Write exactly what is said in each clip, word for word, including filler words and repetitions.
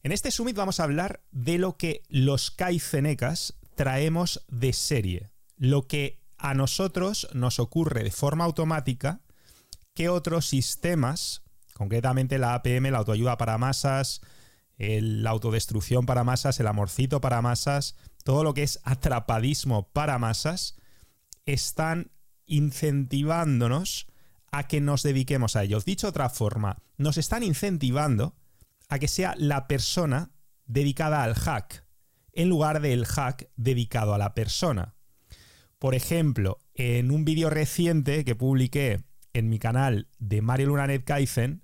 En este Summit vamos a hablar de lo que los Kaizenecas traemos de serie, lo que a nosotros nos ocurre de forma automática que otros sistemas, concretamente la A P M, la autoayuda para masas, el, la autodestrucción para masas, el amorcito para masas, todo lo que es atrapadismo para masas, están incentivándonos a que nos dediquemos a ellos. Dicho de otra forma, nos están incentivando a que sea la persona dedicada al hack, en lugar del hack dedicado a la persona. Por ejemplo, en un vídeo reciente que publiqué en mi canal de Mario Lunanet Kaizen,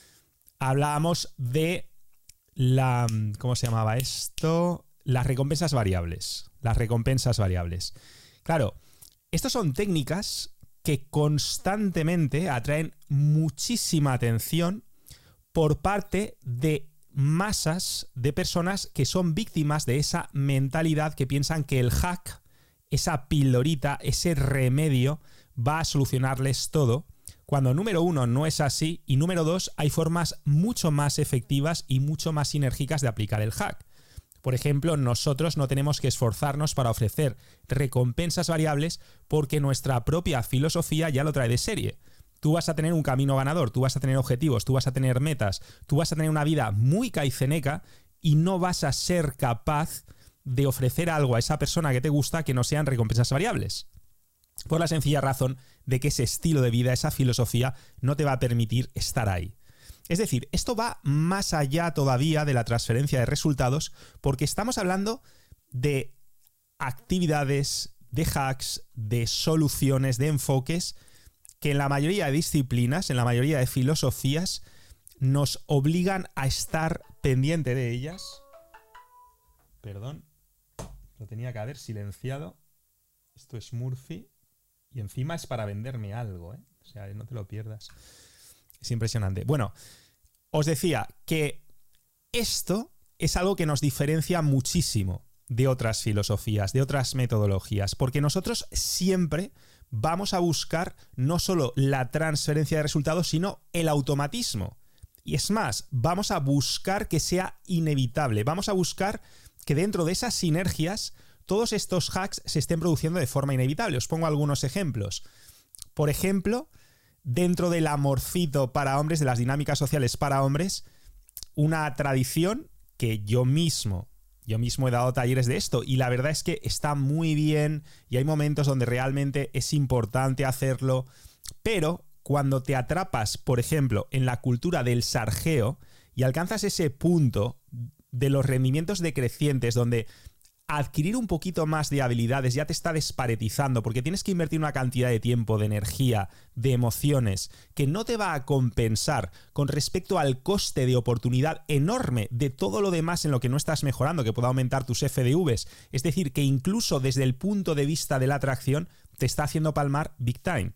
hablábamos de la... ¿Cómo se llamaba esto? Las recompensas variables. Las recompensas variables. Claro, estas son técnicas que constantemente atraen muchísima atención por parte de masas de personas que son víctimas de esa mentalidad que piensan que el hack, esa pildorita, ese remedio va a solucionarles todo, cuando número uno no es así y número dos hay formas mucho más efectivas y mucho más sinérgicas de aplicar el hack. Por ejemplo, nosotros no tenemos que esforzarnos para ofrecer recompensas variables porque nuestra propia filosofía ya lo trae de serie. Tú vas a tener un camino ganador, tú vas a tener objetivos, tú vas a tener metas, tú vas a tener una vida muy kaizeneca y no vas a ser capaz de ofrecer algo a esa persona que te gusta que no sean recompensas variables. Por la sencilla razón de que ese estilo de vida, esa filosofía, no te va a permitir estar ahí. Es decir, esto va más allá todavía de la transferencia de resultados porque estamos hablando de actividades, de hacks, de soluciones, de enfoques que en la mayoría de disciplinas, en la mayoría de filosofías, nos obligan a estar pendiente de ellas. Perdón, lo tenía que haber silenciado. Esto es Murphy y encima es para venderme algo, ¿eh? O sea, no te lo pierdas. Es impresionante. Bueno, os decía que esto es algo que nos diferencia muchísimo de otras filosofías, de otras metodologías, porque nosotros siempre vamos a buscar no solo la transferencia de resultados, sino el automatismo. Y es más, vamos a buscar que sea inevitable, vamos a buscar que dentro de esas sinergias todos estos hacks se estén produciendo de forma inevitable. Os pongo algunos ejemplos. Por ejemplo, dentro del amorcito para hombres, de las dinámicas sociales para hombres, una tradición que yo mismo, yo mismo he dado talleres de esto y la verdad es que está muy bien y hay momentos donde realmente es importante hacerlo, pero cuando te atrapas, por ejemplo, en la cultura del sarjeo y alcanzas ese punto de los rendimientos decrecientes donde adquirir un poquito más de habilidades ya te está desparetizando porque tienes que invertir una cantidad de tiempo, de energía, de emociones que no te va a compensar con respecto al coste de oportunidad enorme de todo lo demás en lo que no estás mejorando, que pueda aumentar tus F D Vs. Es decir, que incluso desde el punto de vista de la atracción te está haciendo palmar big time.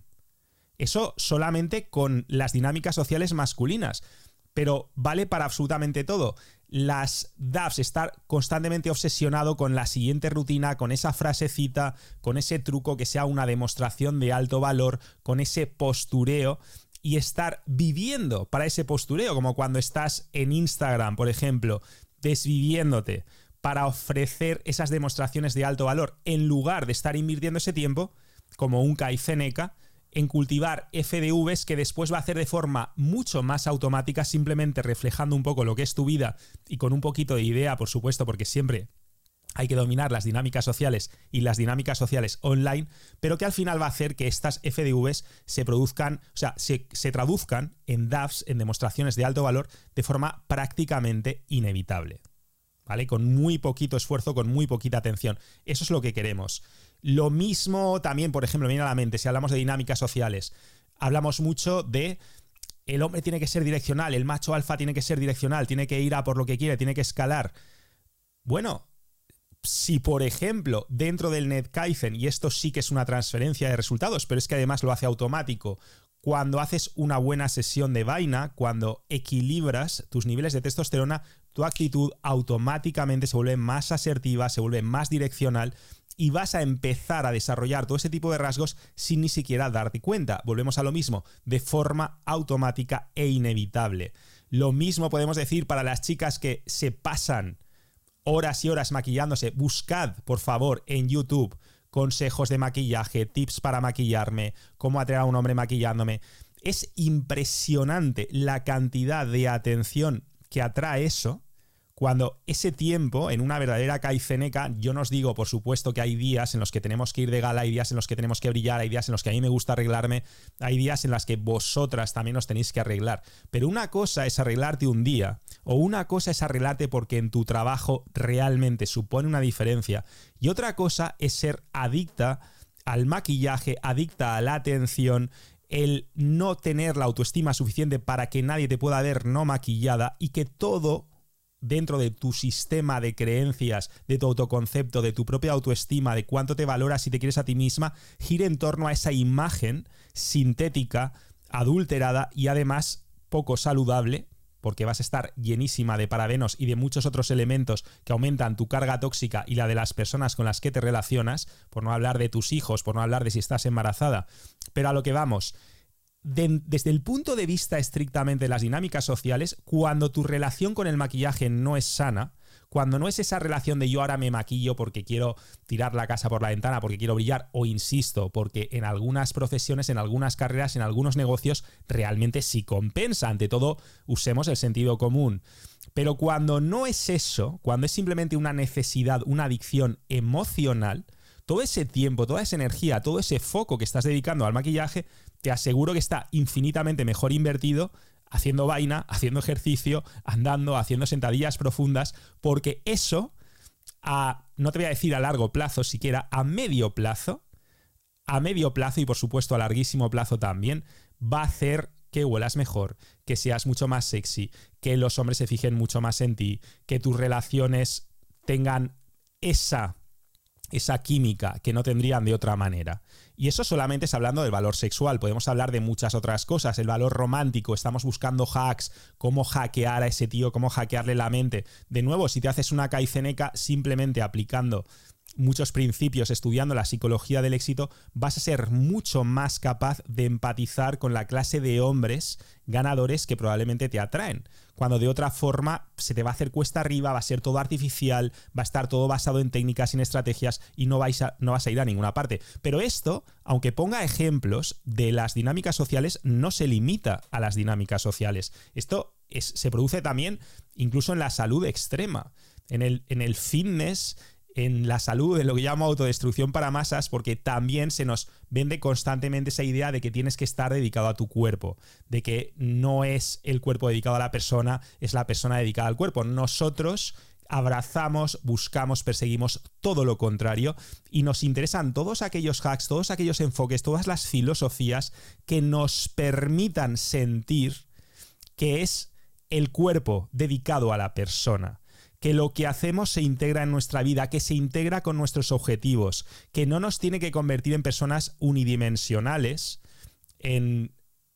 Eso solamente con las dinámicas sociales masculinas. Pero vale para absolutamente todo. Las D A Fs, estar constantemente obsesionado con la siguiente rutina, con esa frasecita, con ese truco que sea una demostración de alto valor, con ese postureo y estar viviendo para ese postureo, como cuando estás en Instagram, por ejemplo, desviviéndote para ofrecer esas demostraciones de alto valor, en lugar de estar invirtiendo ese tiempo, como un Kaizeneka, en cultivar F D Vs que después va a hacer de forma mucho más automática, simplemente reflejando un poco lo que es tu vida y con un poquito de idea, por supuesto, porque siempre hay que dominar las dinámicas sociales y las dinámicas sociales online, pero que al final va a hacer que estas F D Vs se produzcan, o sea, se, se traduzcan en D A Fs, en demostraciones de alto valor, de forma prácticamente inevitable, ¿vale? Con muy poquito esfuerzo, con muy poquita atención. Eso es lo que queremos. Lo mismo también, por ejemplo, viene a la mente, si hablamos de dinámicas sociales, hablamos mucho de el hombre tiene que ser direccional, el macho alfa tiene que ser direccional, tiene que ir a por lo que quiere, tiene que escalar. Bueno, si por ejemplo, dentro del NetKaizen, y esto sí que es una transferencia de resultados, pero es que además lo hace automático, cuando haces una buena sesión de vaina, cuando equilibras tus niveles de testosterona, tu actitud automáticamente se vuelve más asertiva, se vuelve más direccional y vas a empezar a desarrollar todo ese tipo de rasgos sin ni siquiera darte cuenta. Volvemos a lo mismo, de forma automática e inevitable. Lo mismo podemos decir para las chicas que se pasan horas y horas maquillándose. Buscad, por favor, en YouTube consejos de maquillaje, tips para maquillarme, cómo atraer a un hombre maquillándome. Es impresionante la cantidad de atención que atrae eso, cuando ese tiempo, en una verdadera caiceneca, yo no os digo, por supuesto, que hay días en los que tenemos que ir de gala, hay días en los que tenemos que brillar, hay días en los que a mí me gusta arreglarme, hay días en las que vosotras también os tenéis que arreglar. Pero una cosa es arreglarte un día, o una cosa es arreglarte porque en tu trabajo realmente supone una diferencia, y otra cosa es ser adicta al maquillaje, adicta a la atención, el no tener la autoestima suficiente para que nadie te pueda ver no maquillada y que todo dentro de tu sistema de creencias, de tu autoconcepto, de tu propia autoestima, de cuánto te valoras y te quieres a ti misma, gire en torno a esa imagen sintética, adulterada y además poco saludable, porque vas a estar llenísima de parabenos y de muchos otros elementos que aumentan tu carga tóxica y la de las personas con las que te relacionas, por no hablar de tus hijos, por no hablar de si estás embarazada. Pero a lo que vamos, de, desde el punto de vista estrictamente de las dinámicas sociales, cuando tu relación con el maquillaje no es sana, cuando no es esa relación de yo ahora me maquillo porque quiero tirar la casa por la ventana, porque quiero brillar, o insisto, porque en algunas profesiones, en algunas carreras, en algunos negocios, realmente sí compensa. Ante todo, usemos el sentido común. Pero cuando no es eso, cuando es simplemente una necesidad, una adicción emocional, todo ese tiempo, toda esa energía, todo ese foco que estás dedicando al maquillaje, te aseguro que está infinitamente mejor invertido haciendo vaina, haciendo ejercicio, andando, haciendo sentadillas profundas, porque eso, a, no te voy a decir a largo plazo siquiera, a medio plazo, a medio plazo y por supuesto a larguísimo plazo también, va a hacer que huelas mejor, que seas mucho más sexy, que los hombres se fijen mucho más en ti, que tus relaciones tengan esa... esa química que no tendrían de otra manera. Y eso solamente es hablando del valor sexual. Podemos hablar de muchas otras cosas. El valor romántico. Estamos buscando hacks. Cómo hackear a ese tío. Cómo hackearle la mente. De nuevo, si te haces una caiceneca simplemente aplicando muchos principios, estudiando la psicología del éxito, vas a ser mucho más capaz de empatizar con la clase de hombres ganadores que probablemente te atraen. Cuando de otra forma se te va a hacer cuesta arriba, va a ser todo artificial, va a estar todo basado en técnicas y en estrategias y no, vais a, no vas a ir a ninguna parte. Pero esto, aunque ponga ejemplos de las dinámicas sociales, no se limita a las dinámicas sociales. Esto es, se produce también incluso en la salud extrema, en el, en el fitness, en la salud, en lo que llamo autodestrucción para masas, porque también se nos vende constantemente esa idea de que tienes que estar dedicado a tu cuerpo, de que no es el cuerpo dedicado a la persona, es la persona dedicada al cuerpo. Nosotros abrazamos, buscamos, perseguimos todo lo contrario y nos interesan todos aquellos hacks, todos aquellos enfoques, todas las filosofías que nos permitan sentir que es el cuerpo dedicado a la persona, que lo que hacemos se integra en nuestra vida, que se integra con nuestros objetivos, que no nos tiene que convertir en personas unidimensionales, en,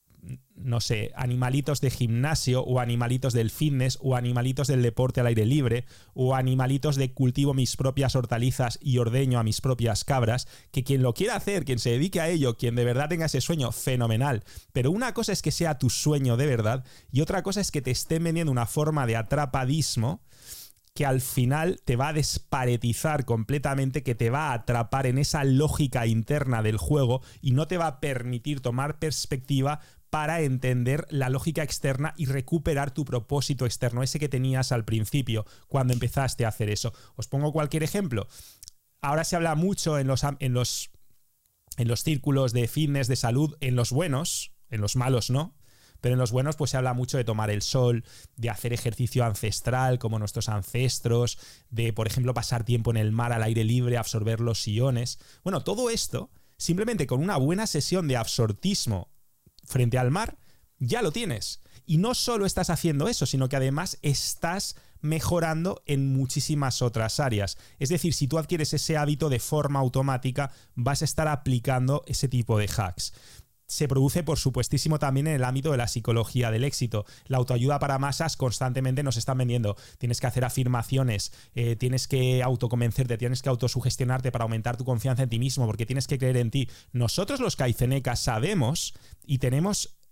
no sé, animalitos de gimnasio o animalitos del fitness o animalitos del deporte al aire libre o animalitos de cultivo mis propias hortalizas y ordeño a mis propias cabras, que quien lo quiera hacer, quien se dedique a ello, quien de verdad tenga ese sueño, fenomenal. Pero una cosa es que sea tu sueño de verdad y otra cosa es que te estén vendiendo una forma de atrapadismo que al final te va a desparetizar completamente, que te va a atrapar en esa lógica interna del juego y no te va a permitir tomar perspectiva para entender la lógica externa y recuperar tu propósito externo, ese que tenías al principio cuando empezaste a hacer eso. Os pongo cualquier ejemplo. Ahora se habla mucho en los, en los, en los círculos de fitness, de salud, en los buenos, en los malos no. Pero en los buenos pues se habla mucho de tomar el sol, de hacer ejercicio ancestral como nuestros ancestros, de, por ejemplo, pasar tiempo en el mar al aire libre, absorber los iones. Bueno, todo esto, simplemente con una buena sesión de absortismo frente al mar, ya lo tienes. Y no solo estás haciendo eso, sino que además estás mejorando en muchísimas otras áreas. Es decir, si tú adquieres ese hábito de forma automática, vas a estar aplicando ese tipo de hacks. Se produce, por supuestísimo, también en el ámbito de la psicología del éxito. La autoayuda para masas constantemente nos están vendiendo. Tienes que hacer afirmaciones, eh, tienes que autoconvencerte, tienes que autosugestionarte para aumentar tu confianza en ti mismo, porque tienes que creer en ti. Nosotros los caicenecas sabemos y tenemos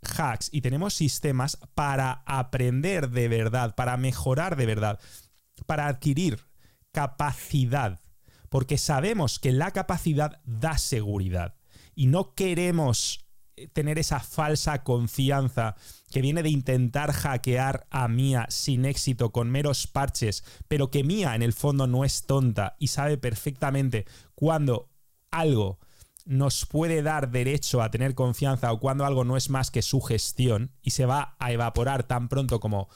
hacks y tenemos sistemas para aprender de verdad, para mejorar de verdad, para adquirir capacidad, porque sabemos que la capacidad da seguridad y no queremos tener esa falsa confianza que viene de intentar hackear a Mia sin éxito con meros parches, pero que Mia en el fondo no es tonta y sabe perfectamente cuando algo nos puede dar derecho a tener confianza o cuando algo no es más que su gestión y se va a evaporar tan pronto como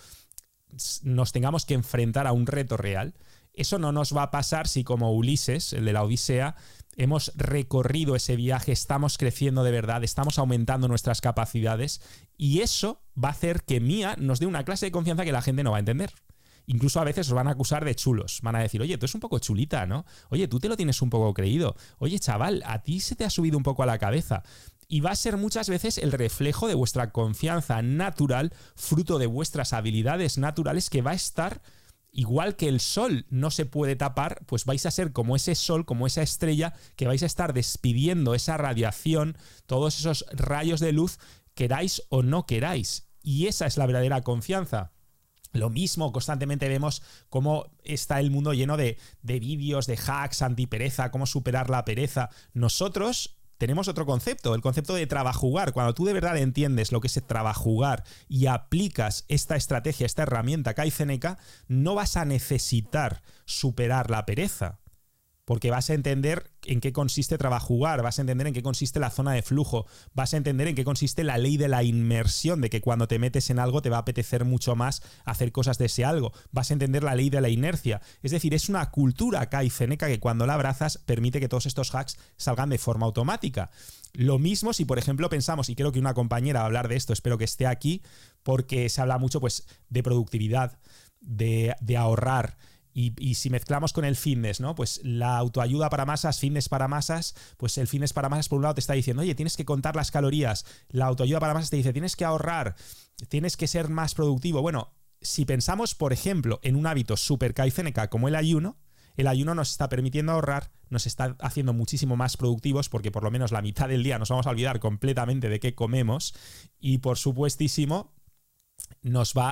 nos tengamos que enfrentar a un reto real. Eso no nos va a pasar si, como Ulises, el de la Odisea, hemos recorrido ese viaje, estamos creciendo de verdad, estamos aumentando nuestras capacidades y eso va a hacer que Mia nos dé una clase de confianza que la gente no va a entender. Incluso a veces os van a acusar de chulos. Van a decir, oye, tú eres un poco chulita, ¿no? Oye, tú te lo tienes un poco creído. Oye, chaval, a ti se te ha subido un poco a la cabeza. Y va a ser muchas veces el reflejo de vuestra confianza natural, fruto de vuestras habilidades naturales, que va a estar igual que el sol no se puede tapar, pues vais a ser como ese sol, como esa estrella, que vais a estar despidiendo esa radiación, todos esos rayos de luz, queráis o no queráis. Y esa es la verdadera confianza. Lo mismo, constantemente vemos cómo está el mundo lleno de, de vídeos, de hacks, antipereza, cómo superar la pereza. Nosotros tenemos otro concepto, el concepto de trabajugar. Cuando tú de verdad entiendes lo que es trabajugar y aplicas esta estrategia, esta herramienta Kaizeneka, no vas a necesitar superar la pereza. Porque vas a entender en qué consiste trabajugar, vas a entender en qué consiste la zona de flujo, vas a entender en qué consiste la ley de la inmersión, de que cuando te metes en algo te va a apetecer mucho más hacer cosas de ese algo. Vas a entender la ley de la inercia. Es decir, es una cultura Kaizeneka que cuando la abrazas permite que todos estos hacks salgan de forma automática. Lo mismo si, por ejemplo, pensamos, y creo que una compañera va a hablar de esto, espero que esté aquí, porque se habla mucho pues, de productividad, de, de ahorrar. Y, y si mezclamos con el fitness, ¿no? Pues la autoayuda para masas, fitness para masas, pues el fitness para masas por un lado te está diciendo, oye, tienes que contar las calorías. La autoayuda para masas te dice, tienes que ahorrar, tienes que ser más productivo. Bueno, si pensamos, por ejemplo, en un hábito super Kaizeneka como el ayuno, el ayuno nos está permitiendo ahorrar, nos está haciendo muchísimo más productivos porque por lo menos la mitad del día nos vamos a olvidar completamente de qué comemos y por supuestísimo nos va,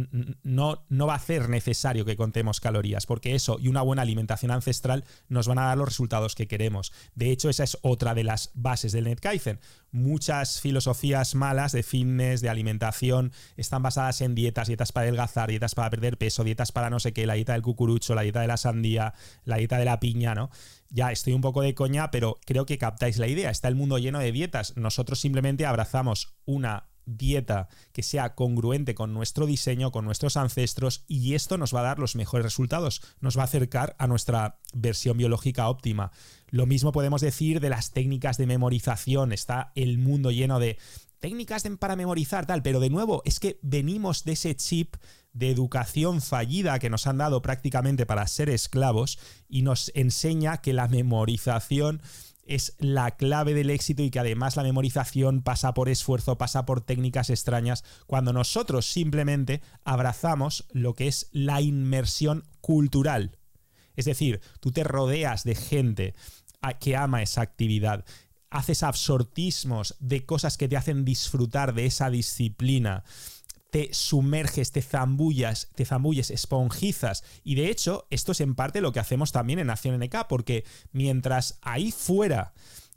no, no va a hacer necesario que contemos calorías, porque eso y una buena alimentación ancestral nos van a dar los resultados que queremos. De hecho, esa es otra de las bases del NetKaizen. Muchas filosofías malas de fitness, de alimentación, están basadas en dietas, dietas para adelgazar, dietas para perder peso, dietas para no sé qué, la dieta del cucurucho, la dieta de la sandía, la dieta de la piña, ¿no? Ya estoy un poco de coña, pero creo que captáis la idea. Está el mundo lleno de dietas. Nosotros simplemente abrazamos una dieta que sea congruente con nuestro diseño, con nuestros ancestros, y esto nos va a dar los mejores resultados, nos va a acercar a nuestra versión biológica óptima. Lo mismo podemos decir de las técnicas de memorización. Está el mundo lleno de técnicas de, para memorizar, tal, pero de nuevo es que venimos de ese chip de educación fallida que nos han dado prácticamente para ser esclavos y nos enseña que la memorización es la clave del éxito y que además la memorización pasa por esfuerzo, pasa por técnicas extrañas, cuando nosotros simplemente abrazamos lo que es la inmersión cultural. Es decir, tú te rodeas de gente que ama esa actividad, haces absortismos de cosas que te hacen disfrutar de esa disciplina, te sumerges, te zambullas, te zambulles, esponjizas. Y de hecho, esto es en parte lo que hacemos también en Acción N K, porque mientras ahí fuera,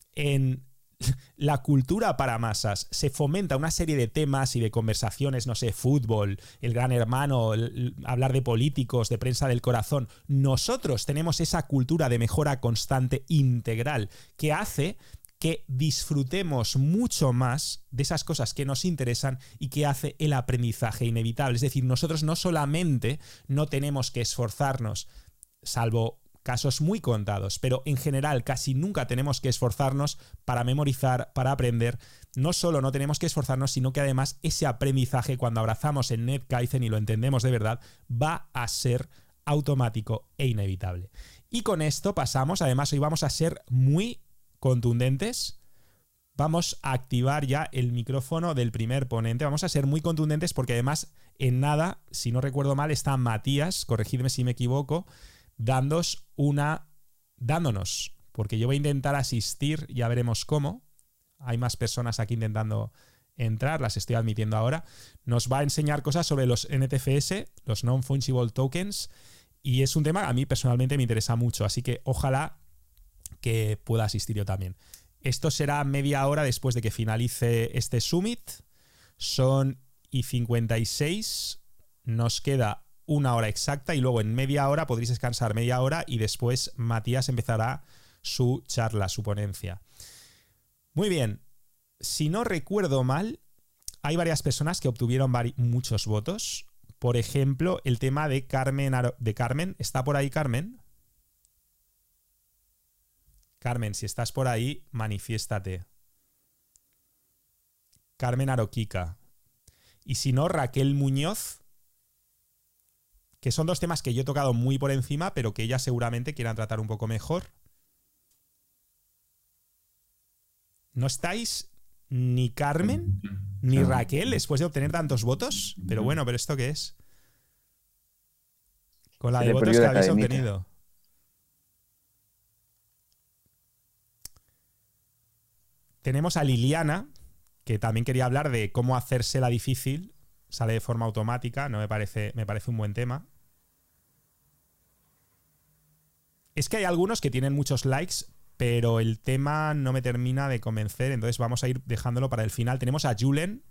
en la cultura para masas, se fomenta una serie de temas y de conversaciones, no sé, fútbol, el Gran Hermano, el, hablar de políticos, de prensa del corazón, nosotros tenemos esa cultura de mejora constante integral que hace que disfrutemos mucho más de esas cosas que nos interesan y que hace el aprendizaje inevitable. Es decir, nosotros no solamente no tenemos que esforzarnos, salvo casos muy contados, pero en general casi nunca tenemos que esforzarnos para memorizar, para aprender. No solo no tenemos que esforzarnos, sino que además ese aprendizaje, cuando abrazamos el NetKaizen y lo entendemos de verdad, va a ser automático e inevitable. Y con esto pasamos, además hoy vamos a ser muy contundentes. Vamos a activar ya el micrófono del primer ponente. Vamos a ser muy contundentes porque además en nada, si no recuerdo mal, está Matías, corregidme si me equivoco, dándos una, dándonos, porque yo voy a intentar asistir, ya veremos cómo. Hay más personas aquí intentando entrar, las estoy admitiendo ahora. Nos va a enseñar cosas sobre los N T F S, los Non-Fungible Tokens, y es un tema que a mí personalmente me interesa mucho, así que ojalá que pueda asistir yo también. Esto será media hora después de que finalice este summit. Son y cincuenta y seis. Nos queda una hora exacta y luego en media hora podréis descansar media hora y después Matías empezará su charla, su ponencia. Muy bien. Si no recuerdo mal, hay varias personas que obtuvieron muchos votos. Por ejemplo, el tema de Carmen, de Carmen. ¿Está por ahí Carmen? Carmen, si estás por ahí, manifiéstate. Carmen Aroquica. Y si no, Raquel Muñoz, que son dos temas que yo he tocado muy por encima, pero que ellas seguramente quieran tratar un poco mejor. ¿No estáis ni Carmen ni Raquel después de obtener tantos votos? Pero bueno, ¿pero esto qué es? Con la de votos que habéis obtenido. Tenemos a Liliana, que también quería hablar de cómo hacérsela difícil. Sale de forma automática, no me parece, me parece un buen tema. Es que hay algunos que tienen muchos likes, pero el tema no me termina de convencer, entonces vamos a ir dejándolo para el final. Tenemos a Julen.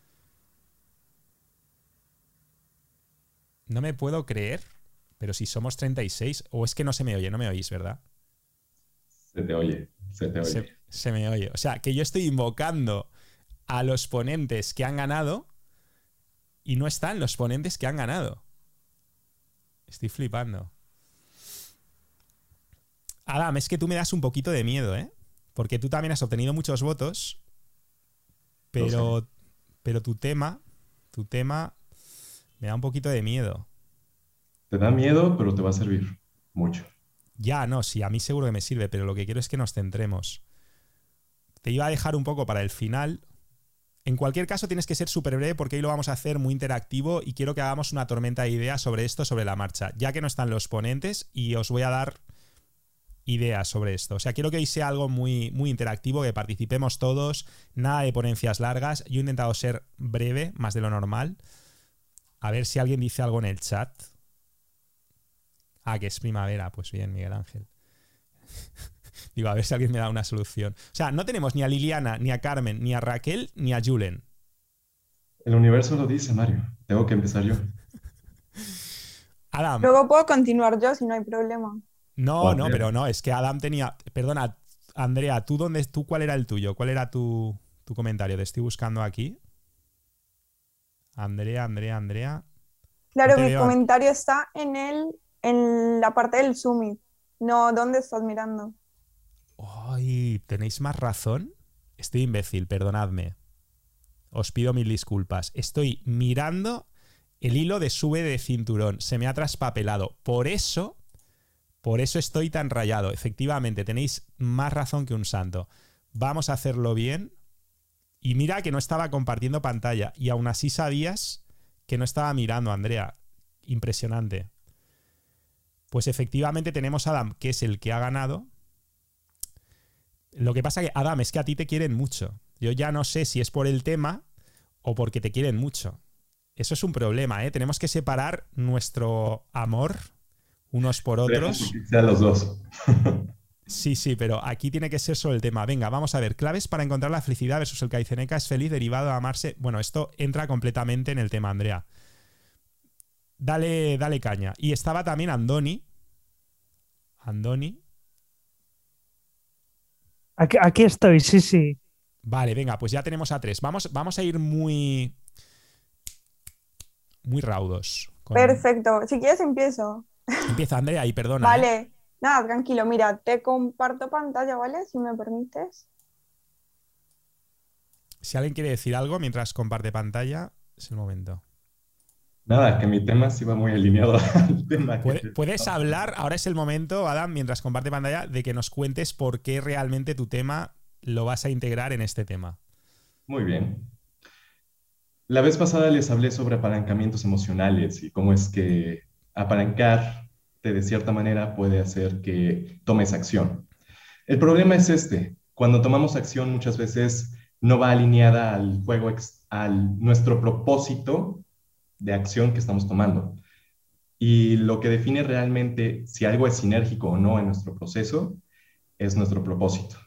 No me puedo creer, pero si somos treinta y seis, o es que no se me oye, no me oís, ¿verdad? Se te oye, se te oye. Se, se me oye. O sea, que yo estoy invocando a los ponentes que han ganado y no están los ponentes que han ganado. Estoy flipando. Adam, es que tú me das un poquito de miedo, ¿eh? Porque tú también has obtenido muchos votos, pero, pero tu tema, tu tema me da un poquito de miedo. Te da miedo, pero te va a servir mucho. Ya, no, sí, a mí seguro que me sirve, pero lo que quiero es que nos centremos. Te iba a dejar un poco para el final. En cualquier caso tienes que ser súper breve porque hoy lo vamos a hacer muy interactivo y quiero que hagamos una tormenta de ideas sobre esto, sobre la marcha, ya que no están los ponentes y os voy a dar ideas sobre esto. O sea, quiero que hoy sea algo muy, muy interactivo, que participemos todos, nada de ponencias largas. Yo he intentado ser breve, más de lo normal. A ver si alguien dice algo en el chat. Ah, que es primavera. Pues bien, Miguel Ángel. Digo, a ver si alguien me da una solución. O sea, no tenemos ni a Liliana, ni a Carmen, ni a Raquel, ni a Julen. El universo lo dice, Mario. Tengo que empezar yo. Adam. Luego puedo continuar yo si no hay problema. No, no, pero no, es que Adam tenía... Perdona, Andrea, ¿tú dónde, tú cuál era el tuyo? ¿Cuál era tu, tu comentario? Te estoy buscando aquí. Andrea, Andrea, Andrea. Claro, No mi veo. comentario está en el, en la parte del Summit. No, ¿dónde estás mirando? Ay, ¿tenéis más razón? Estoy imbécil, perdonadme. Os pido mil disculpas. Estoy mirando el hilo de sube de cinturón. Se me ha traspapelado. Por eso... Por eso estoy tan rayado. Efectivamente, tenéis más razón que un santo. Vamos a hacerlo bien. Y mira que no estaba compartiendo pantalla. Y aún así sabías que no estaba mirando, Andrea. Impresionante. Pues efectivamente tenemos a Adam, que es el que ha ganado. Lo que pasa que, Adam, es que a ti te quieren mucho. Yo ya no sé si es por el tema o porque te quieren mucho. Eso es un problema, ¿eh? Tenemos que separar nuestro amor unos por otros. Que sean los dos. Sí, sí, pero aquí tiene que ser sobre el tema. Venga, vamos a ver. Claves para encontrar la felicidad versus el Kaizeneka es feliz derivado de amarse. Bueno, esto entra completamente en el tema, Andrea. Dale, dale caña. Y estaba también Andoni. Andoni. Aquí, aquí estoy, sí, sí. Vale, venga, pues ya tenemos a tres. Vamos, vamos a ir muy... Muy raudos. Con... Perfecto. Si quieres empiezo. Empieza, Andrea, y perdona. Vale. ¿eh? Nada, tranquilo. Mira, te comparto pantalla, ¿vale? Si me permites. Si alguien quiere decir algo mientras comparte pantalla, es el momento. Nada, que mi tema sí va muy alineado al tema. Puede, que puedes hablar, ahora es el momento, Adam, mientras comparte pantalla, de que nos cuentes por qué realmente tu tema lo vas a integrar en este tema. Muy bien. La vez pasada les hablé sobre apalancamientos emocionales y cómo es que apalancarte de cierta manera puede hacer que tomes acción. El problema es este. Cuando tomamos acción muchas veces no va alineada al juego, ex- al nuestro propósito de acción que estamos tomando. Y lo que define realmente si algo es sinérgico o no en nuestro proceso es nuestro propósito.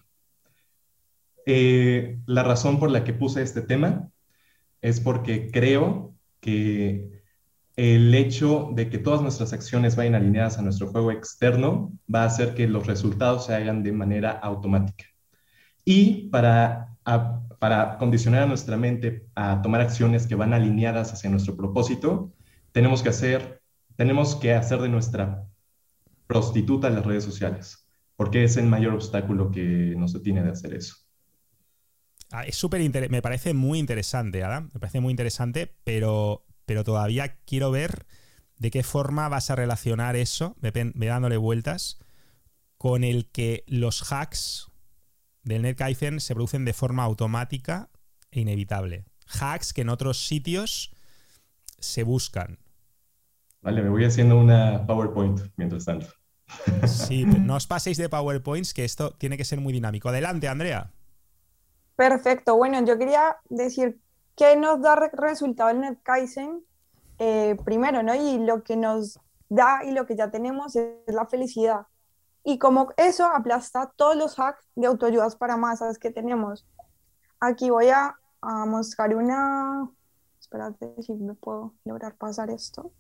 Eh, la razón por la que puse este tema es porque creo que el hecho de que todas nuestras acciones vayan alineadas a nuestro juego externo va a hacer que los resultados se hagan de manera automática. Y para, a, para condicionar a nuestra mente a tomar acciones que van alineadas hacia nuestro propósito, tenemos que hacer, tenemos que hacer de nuestra prostituta las redes sociales, porque es el mayor obstáculo que nos detiene de hacer eso. Ah, es súper interesante, me parece muy interesante, Adam, me parece muy interesante, pero, pero todavía quiero ver de qué forma vas a relacionar eso, ve, ve dándole vueltas, con el que los hacks del NetKaizen se producen de forma automática e inevitable. Hacks que en otros sitios se buscan. Vale, me voy haciendo una PowerPoint mientras tanto. Sí, no os paséis de PowerPoints, que esto tiene que ser muy dinámico. Adelante, Andrea. Perfecto. Bueno, yo quería decir que nos da re- resultado el NetKaizen eh, primero, ¿no? Y lo que nos da y lo que ya tenemos es la felicidad. Y como eso aplasta todos los hacks de autoayudas para masas que tenemos. Aquí voy a, a mostrar una... Espérate, si me puedo lograr pasar esto.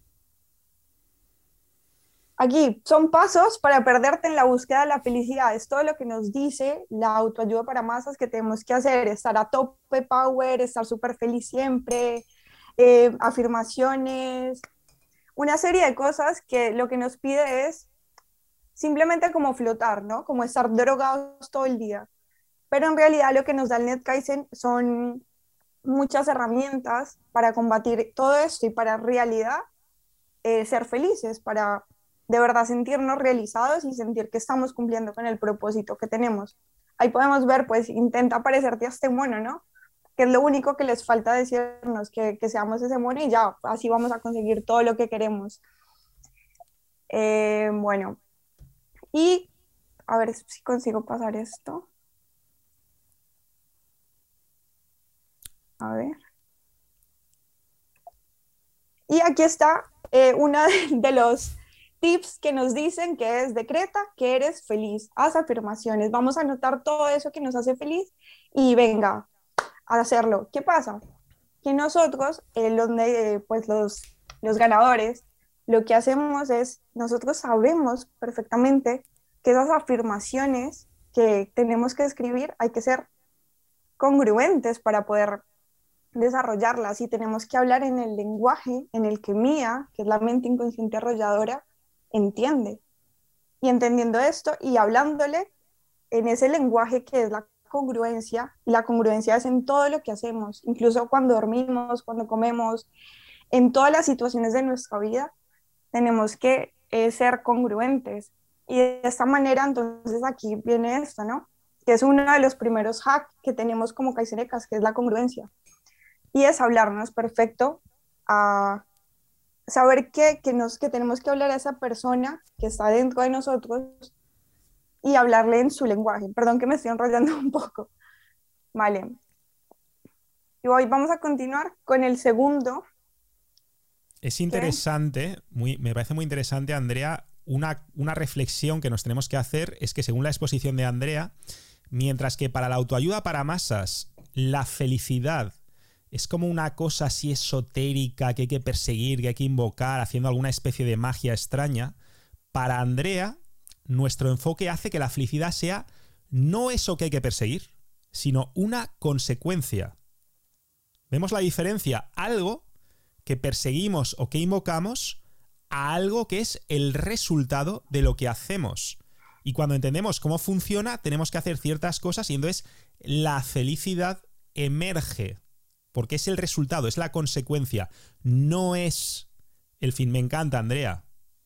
Aquí son pasos para perderte en la búsqueda de la felicidad. Es todo lo que nos dice la autoayuda para masas que tenemos que hacer. Estar a tope power, estar súper feliz siempre, eh, afirmaciones, una serie de cosas que lo que nos pide es simplemente como flotar, ¿no? Como estar drogados todo el día. Pero en realidad lo que nos da el NetKaizen son muchas herramientas para combatir todo esto y para en realidad eh, ser felices, para de verdad sentirnos realizados y sentir que estamos cumpliendo con el propósito que tenemos. Ahí podemos ver, pues, intenta parecerte a este mono, ¿no? Que es lo único que les falta decirnos, que, que seamos ese mono y ya, así vamos a conseguir todo lo que queremos. Eh, bueno, y a ver si consigo pasar esto. A ver. Y aquí está eh, uno de los tips que nos dicen que es decreta que eres feliz. Haz afirmaciones. Vamos a anotar todo eso que nos hace feliz y venga a hacerlo. ¿Qué pasa? Que nosotros, eh, los, eh, pues los, los ganadores, lo que hacemos es, nosotros sabemos perfectamente que esas afirmaciones que tenemos que escribir hay que ser congruentes para poder desarrollarlas y tenemos que hablar en el lenguaje en el que Mía, que es la mente inconsciente arrolladora, entiende. Y entendiendo esto y hablándole en ese lenguaje que es la congruencia, y la congruencia es en todo lo que hacemos, incluso cuando dormimos, cuando comemos, en todas las situaciones de nuestra vida, tenemos que eh, ser congruentes. Y de esta manera, entonces aquí viene esto, ¿no? Que es uno de los primeros hacks que tenemos como kaizenecas, que es la congruencia. Y es hablarnos perfecto, a saber que, que, nos, que tenemos que hablar a esa persona que está dentro de nosotros y hablarle en su lenguaje. Perdón que me estoy enrollando un poco. Vale. Y hoy vamos a continuar con el segundo. Es interesante, muy, me parece muy interesante, Andrea, una, una reflexión que nos tenemos que hacer es que según la exposición de Andrea, mientras que para la autoayuda para masas, la felicidad es como una cosa así esotérica que hay que perseguir, que hay que invocar, haciendo alguna especie de magia extraña, para Andrea, nuestro enfoque hace que la felicidad sea no eso que hay que perseguir, sino una consecuencia. ¿Vemos la diferencia? Algo que perseguimos o que invocamos a algo que es el resultado de lo que hacemos. Y cuando entendemos cómo funciona, tenemos que hacer ciertas cosas y entonces la felicidad emerge. Porque es el resultado, es la consecuencia, no es el fin. Me encanta, Andrea.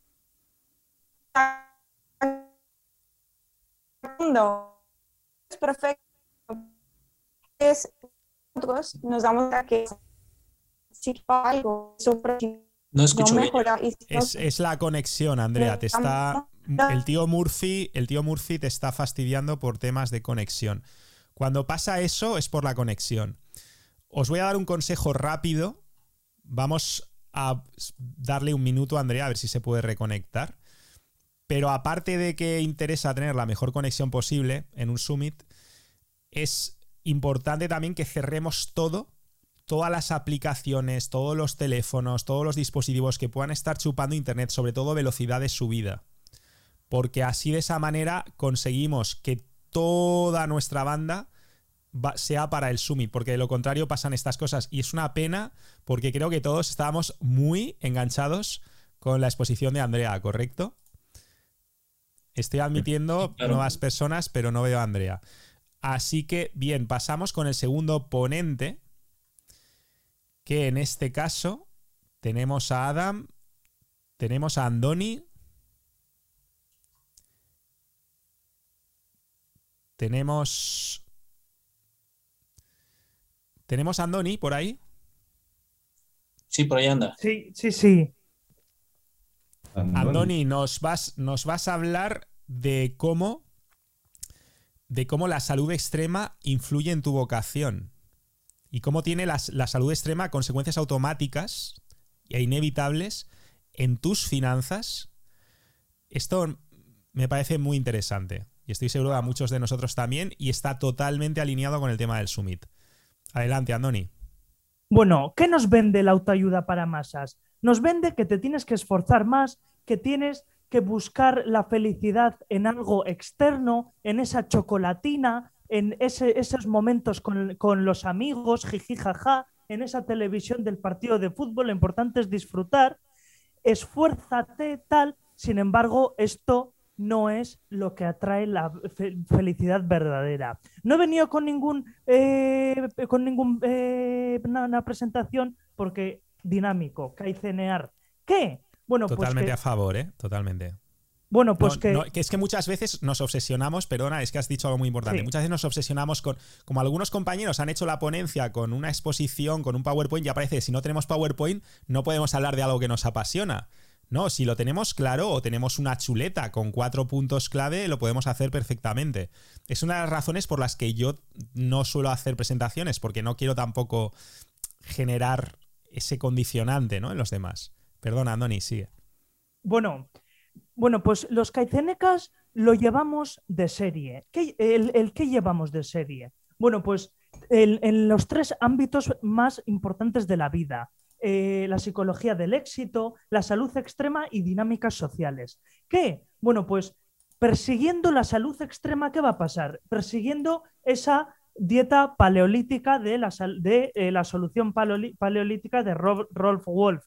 Es perfecto. Es, nosotros nos damos cuenta que si algo no escucho no bien. mejora. Y si Es, es la conexión, Andrea. Te está, el tío Murphy, el tío Murphy te está fastidiando por temas de conexión. Cuando pasa eso es por la conexión. Os voy a dar un consejo rápido. Vamos a darle un minuto a Andrea a ver si se puede reconectar. Pero aparte de que interesa tener la mejor conexión posible en un Summit, es importante también que cerremos todo, todas las aplicaciones, todos los teléfonos, todos los dispositivos que puedan estar chupando internet, sobre todo velocidad de subida. Porque así de esa manera conseguimos que toda nuestra banda va, sea para el Summit, porque de lo contrario pasan estas cosas. Y es una pena porque creo que todos estábamos muy enganchados con la exposición de Andrea, ¿correcto? Estoy admitiendo Sí, claro. nuevas personas, pero no veo a Andrea. Así que, bien, pasamos con el segundo ponente, que en este caso tenemos a Adam, tenemos a Andoni, tenemos... ¿Tenemos a Andoni por ahí? Sí, por ahí anda. Sí, sí, sí. Andoni, nos vas, nos vas a hablar de cómo, de cómo la salud extrema influye en tu vocación y cómo tiene la, la salud extrema consecuencias automáticas e inevitables en tus finanzas. Esto me parece muy interesante y estoy seguro que a muchos de nosotros también, y está totalmente alineado con el tema del Summit. Adelante, Andoni. Bueno, ¿qué nos vende la autoayuda para masas? Nos vende que te tienes que esforzar más, que tienes que buscar la felicidad en algo externo, en esa chocolatina, en ese, esos momentos con, con los amigos, jiji, jaja, en esa televisión del partido de fútbol. Lo importante es disfrutar, esfuérzate, tal. Sin embargo, esto no es lo que atrae la fe felicidad verdadera. No he venido con ningún eh, con ningún eh, una, una presentación porque dinámico, caicenear. ¿Qué? Bueno, Totalmente pues que, a favor, ¿eh? Totalmente. Bueno, pues no, que... No, que es que muchas veces nos obsesionamos, perdona, es que has dicho algo muy importante, Sí. muchas veces nos obsesionamos con, como algunos compañeros han hecho la ponencia con una exposición, con un PowerPoint, ya parece que si no tenemos PowerPoint no podemos hablar de algo que nos apasiona. No, si lo tenemos claro o tenemos una chuleta con cuatro puntos clave, lo podemos hacer perfectamente. Es una de las razones por las que yo no suelo hacer presentaciones, porque no quiero tampoco generar ese condicionante, ¿no?, en los demás. Perdona, Andoni, sigue. Bueno, bueno, pues los caicenecas lo llevamos de serie. ¿Qué, el, el qué llevamos de serie? Bueno, pues el, en los tres ámbitos más importantes de la vida. Eh, la psicología del éxito, la salud extrema y dinámicas sociales. ¿Qué? Bueno, pues persiguiendo la salud extrema, ¿qué va a pasar? Persiguiendo esa dieta paleolítica de la, de, eh, la solución paleolítica de Rob, Rolf Wolf.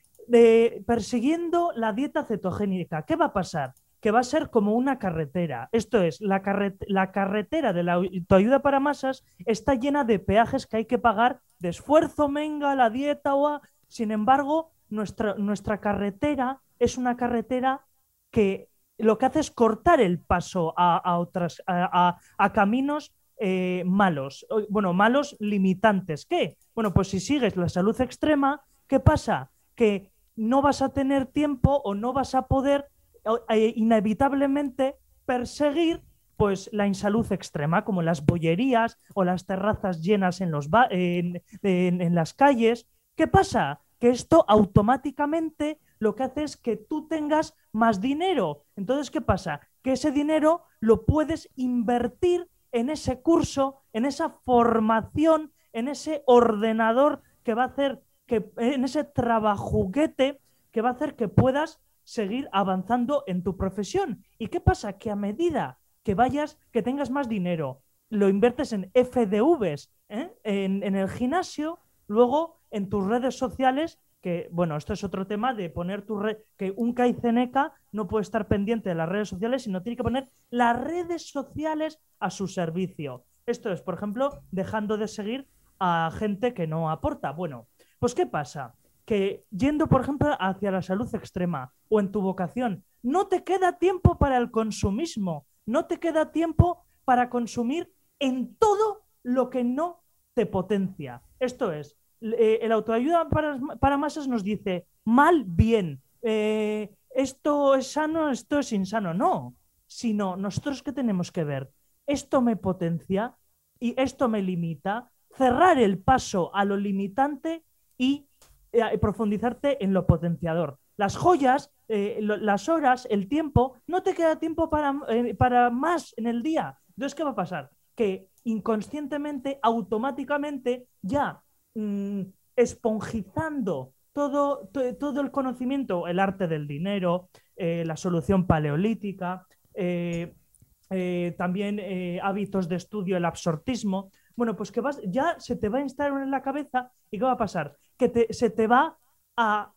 De, persiguiendo la dieta cetogénica, ¿qué va a pasar? Que va a ser como una carretera. Esto es, la, carret la carretera de la autoayuda para masas está llena de peajes que hay que pagar, de esfuerzo, venga, la dieta, o a... Sin embargo, nuestra, nuestra carretera es una carretera que lo que hace es cortar el paso a, a, otras, a, a, a caminos eh, malos, bueno, malos limitantes. ¿Qué? Bueno, pues si sigues la salud extrema, ¿qué pasa? Que no vas a tener tiempo o no vas a poder eh, inevitablemente perseguir pues la insalud extrema, como las bollerías o las terrazas llenas en, los en, en, en las calles. ¿Qué pasa? Que esto automáticamente lo que hace es que tú tengas más dinero. Entonces, ¿qué pasa? Que ese dinero lo puedes invertir en ese curso, en esa formación, en ese ordenador que va a hacer que, en ese trabajuguete que va a hacer que puedas seguir avanzando en tu profesión. ¿Y qué pasa? Que a medida que vayas, que tengas más dinero, lo inviertes en F D Vs, ¿eh? en, en el gimnasio, luego en tus redes sociales, que bueno, esto es otro tema de poner tu red, que un caiceneca no puede estar pendiente de las redes sociales, sino tiene que poner las redes sociales a su servicio. Esto es, por ejemplo, dejando de seguir a gente que no aporta. Bueno, pues ¿qué pasa? Que yendo, por ejemplo, hacia la salud extrema o en tu vocación, no te queda tiempo para el consumismo, no te queda tiempo para consumir en todo lo que no te potencia. Esto es, eh, el autoayuda para, para masas nos dice mal, bien, eh, esto es sano, esto es insano. No, sino nosotros que tenemos que ver, esto me potencia, y esto me limita, cerrar el paso a lo limitante y eh, profundizarte en lo potenciador. Las joyas, eh, lo, las horas, el tiempo, no te queda tiempo para, eh, para más en el día. Entonces, ¿qué va a pasar? Que inconscientemente, automáticamente, ya mmm, esponjizando todo, to, todo el conocimiento, el arte del dinero, eh, la solución paleolítica, eh, eh, también eh, hábitos de estudio, el absortismo, bueno, pues que vas, ya se te va a instalar en la cabeza y ¿qué va a pasar? Que te, se te va a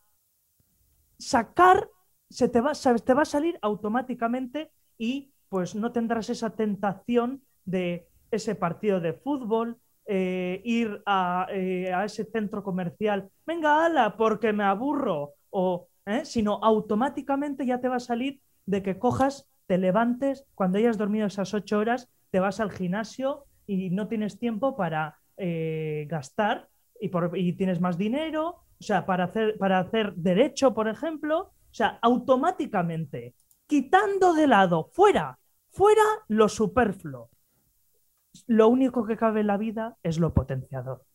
sacar, se te va, se te va a salir automáticamente y pues no tendrás esa tentación de ese partido de fútbol, eh, ir a, eh, a ese centro comercial, venga, ala, porque me aburro, o, ¿eh? Sino automáticamente ya te va a salir de que cojas, te levantes, cuando hayas dormido esas ocho horas, te vas al gimnasio y no tienes tiempo para eh, gastar y, por, y tienes más dinero, o sea, para hacer, para hacer derecho, por ejemplo, o sea, automáticamente, quitando de lado, fuera, fuera lo superfluo. Lo único que cabe en la vida es lo potenciador.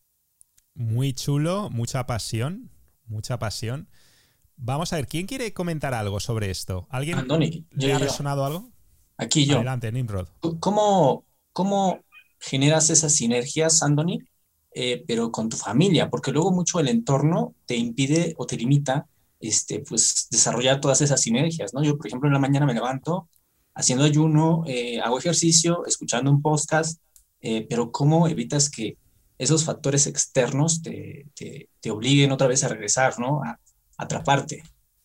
Muy chulo, mucha pasión, mucha pasión. Vamos a ver, ¿quién quiere comentar algo sobre esto? ¿Alguien Andoni, le yo, ha yo. resonado algo? Aquí yo. Adelante, Nimrod. ¿Cómo, cómo generas esas sinergias, Andoni, eh, pero con tu familia? Porque luego mucho el entorno te impide o te limita este, pues, desarrollar todas esas sinergias, ¿no? Yo, por ejemplo, en la mañana me levanto haciendo ayuno, eh, hago ejercicio, escuchando un podcast, eh, pero ¿cómo evitas que esos factores externos te, te, te obliguen otra vez a regresar, ¿no? A, a atraparte.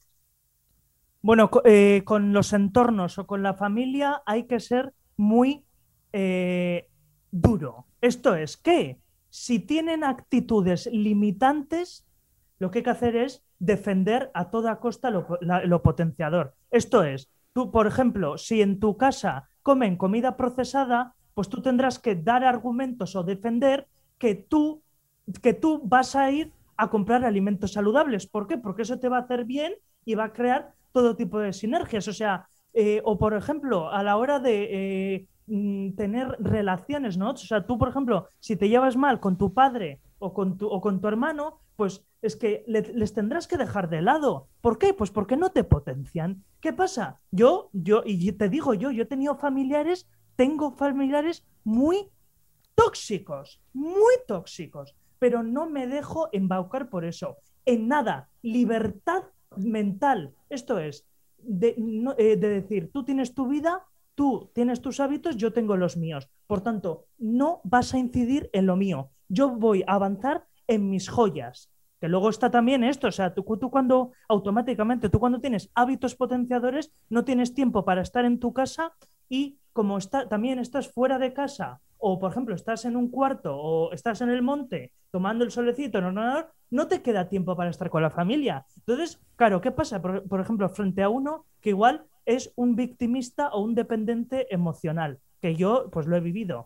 Bueno, eh, con los entornos o con la familia hay que ser muy eh, duro. Esto es que si tienen actitudes limitantes, lo que hay que hacer es defender a toda costa lo, la, lo potenciador. Esto es, tú, por ejemplo, si en tu casa comen comida procesada, pues tú tendrás que dar argumentos o defender que tú, que tú vas a ir a comprar alimentos saludables. ¿Por qué? Porque eso te va a hacer bien y va a crear todo tipo de sinergias. O sea, eh, o por ejemplo, a la hora de eh, tener relaciones, ¿no? O sea, tú, por ejemplo, si te llevas mal con tu padre o con tu, o con tu hermano, pues es que le, les tendrás que dejar de lado. ¿Por qué? Pues porque no te potencian. ¿Qué pasa? Yo, yo, y te digo yo, yo he tenido familiares, tengo familiares muy tóxicos, muy tóxicos, pero no me dejo embaucar por eso. En nada, libertad mental. Esto es, de, no, eh, de decir, tú tienes tu vida, tú tienes tus hábitos, yo tengo los míos. Por tanto, no vas a incidir en lo mío. Yo voy a avanzar en mis joyas. Que luego está también esto, o sea, tú, tú cuando automáticamente, tú cuando tienes hábitos potenciadores, no tienes tiempo para estar en tu casa y como está, también estás fuera de casa o, por ejemplo, estás en un cuarto o estás en el monte tomando el solecito en ordenador, no te queda tiempo para estar con la familia. Entonces, claro, ¿qué pasa? Por, por ejemplo, frente a uno que igual es un victimista o un dependiente emocional, que yo pues lo he vivido.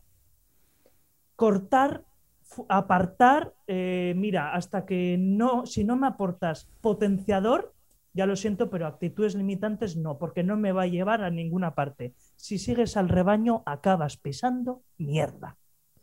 Cortar, apartar, eh, mira, hasta que no, si no me aportas potenciador, ya lo siento, pero actitudes limitantes no, porque no me va a llevar a ninguna parte. Si sigues al rebaño, acabas pisando mierda.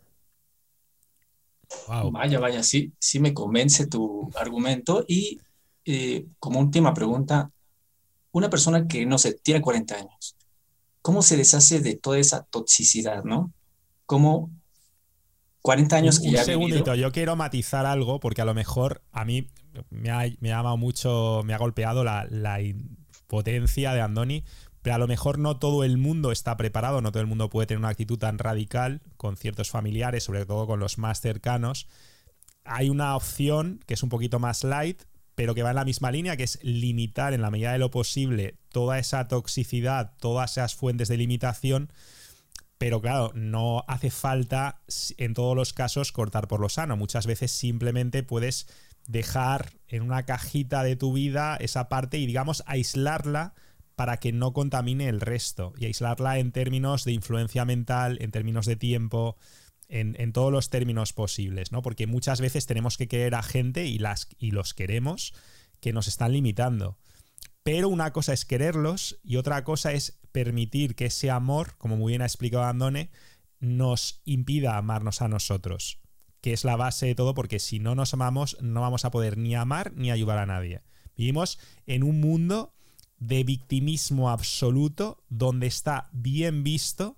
Wow. Vaya, vaya, sí, sí me convence tu argumento. Y eh, como última pregunta, una persona que, no sé, tiene cuarenta años, ¿cómo se deshace de toda esa toxicidad, no? ¿Cómo cuarenta años un, que un ya ha segundito, vivido? Yo quiero matizar algo porque a lo mejor a mí me ha, me ha llamado mucho, me ha golpeado la, la impotencia de Andoni, pero a lo mejor no todo el mundo está preparado, no todo el mundo puede tener una actitud tan radical con ciertos familiares, sobre todo con los más cercanos. Hay una opción que es un poquito más light, pero que va en la misma línea, que es limitar en la medida de lo posible toda esa toxicidad, todas esas fuentes de limitación. Pero claro, no hace falta en todos los casos cortar por lo sano. Muchas veces simplemente puedes dejar en una cajita de tu vida esa parte y, digamos, aislarla para que no contamine el resto. Y aislarla en términos de influencia mental, en términos de tiempo, en, en todos los términos posibles, ¿no? Porque muchas veces tenemos que querer a gente y, las, y los queremos que nos están limitando. Pero una cosa es quererlos y otra cosa es permitir que ese amor, como muy bien ha explicado Andoni, nos impida amarnos a nosotros, que es la base de todo, porque si no nos amamos no vamos a poder ni amar ni ayudar a nadie. Vivimos en un mundo de victimismo absoluto donde está bien visto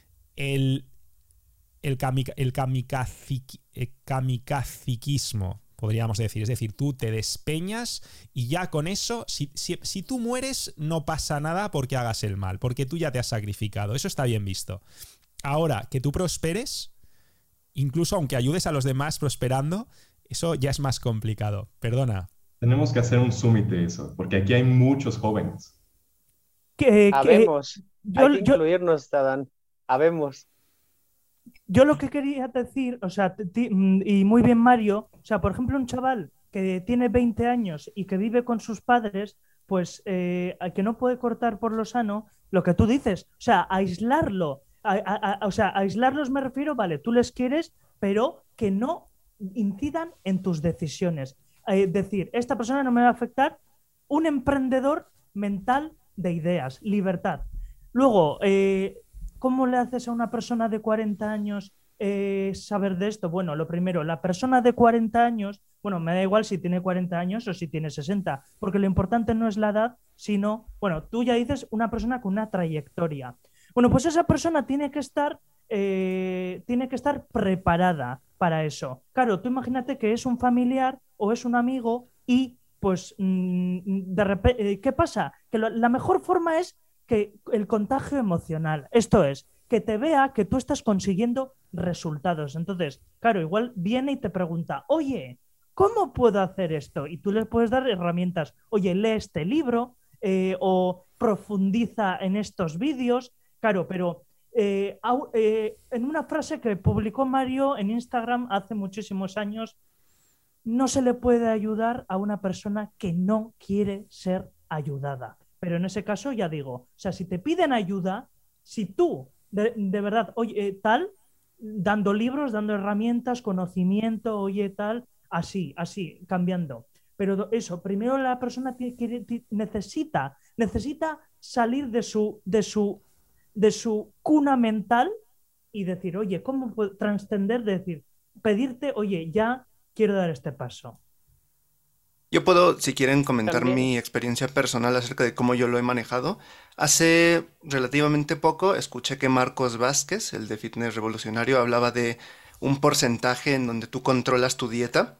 el, el, kamika, el kamikaze, el kamikaziquismo, podríamos decir. Es decir, tú te despeñas y ya con eso, si, si, si tú mueres, no pasa nada porque hagas el mal, porque tú ya te has sacrificado. Eso está bien visto. Ahora, que tú prosperes, incluso aunque ayudes a los demás prosperando, eso ya es más complicado. Perdona. Tenemos que hacer un summit de eso, porque aquí hay muchos jóvenes. Que, que Habemos. yo, Hay que yo, incluirnos, Adán. Habemos. yo lo que quería decir, o sea, t- t- mm, y muy bien Mario, o sea, por ejemplo, un chaval que tiene veinte años y que vive con sus padres, pues eh, al que no puede cortar por lo sano, lo que tú dices, o sea, aislarlo, a- a- a- o sea, aislarlos me refiero, vale, tú les quieres, pero que no incidan en tus decisiones. Es eh, decir, esta persona no me va a afectar, un emprendedor mental de ideas, libertad. Luego, eh, ¿cómo le haces a una persona de cuarenta años eh, saber de esto? Bueno, lo primero, la persona de cuarenta años, bueno, me da igual si tiene cuarenta años o si tiene sesenta, porque lo importante no es la edad, sino, bueno, tú ya dices una persona con una trayectoria. Bueno, pues esa persona tiene que estar, eh, tiene que estar preparada para eso. Claro, tú imagínate que es un familiar o es un amigo y pues de repente, ¿qué pasa? Que lo, la mejor forma es que el contagio emocional, esto es, que te vea que tú estás consiguiendo resultados. Entonces, claro, igual viene y te pregunta, oye, ¿cómo puedo hacer esto? Y tú le puedes dar herramientas, oye, lee este libro eh, o profundiza en estos vídeos, claro, pero eh, eh, en una frase que publicó Mario en Instagram hace muchísimos años, no se le puede ayudar a una persona que no quiere ser ayudada. Pero en ese caso ya digo, o sea, si te piden ayuda, si tú de, de verdad, oye, eh, tal, dando libros, dando herramientas, conocimiento, oye, tal, así, así, cambiando. Pero eso, primero la persona tiene, que, necesita, necesita salir de su, de, su, de su cuna mental y decir, oye, ¿cómo puedo trascender? De decir, pedirte, oye, ya quiero dar este paso. Yo puedo, si quieren, comentar También. mi experiencia personal acerca de cómo yo lo he manejado. Hace relativamente poco escuché que Marcos Vázquez, el de Fitness Revolucionario, hablaba de un porcentaje en donde tú controlas tu dieta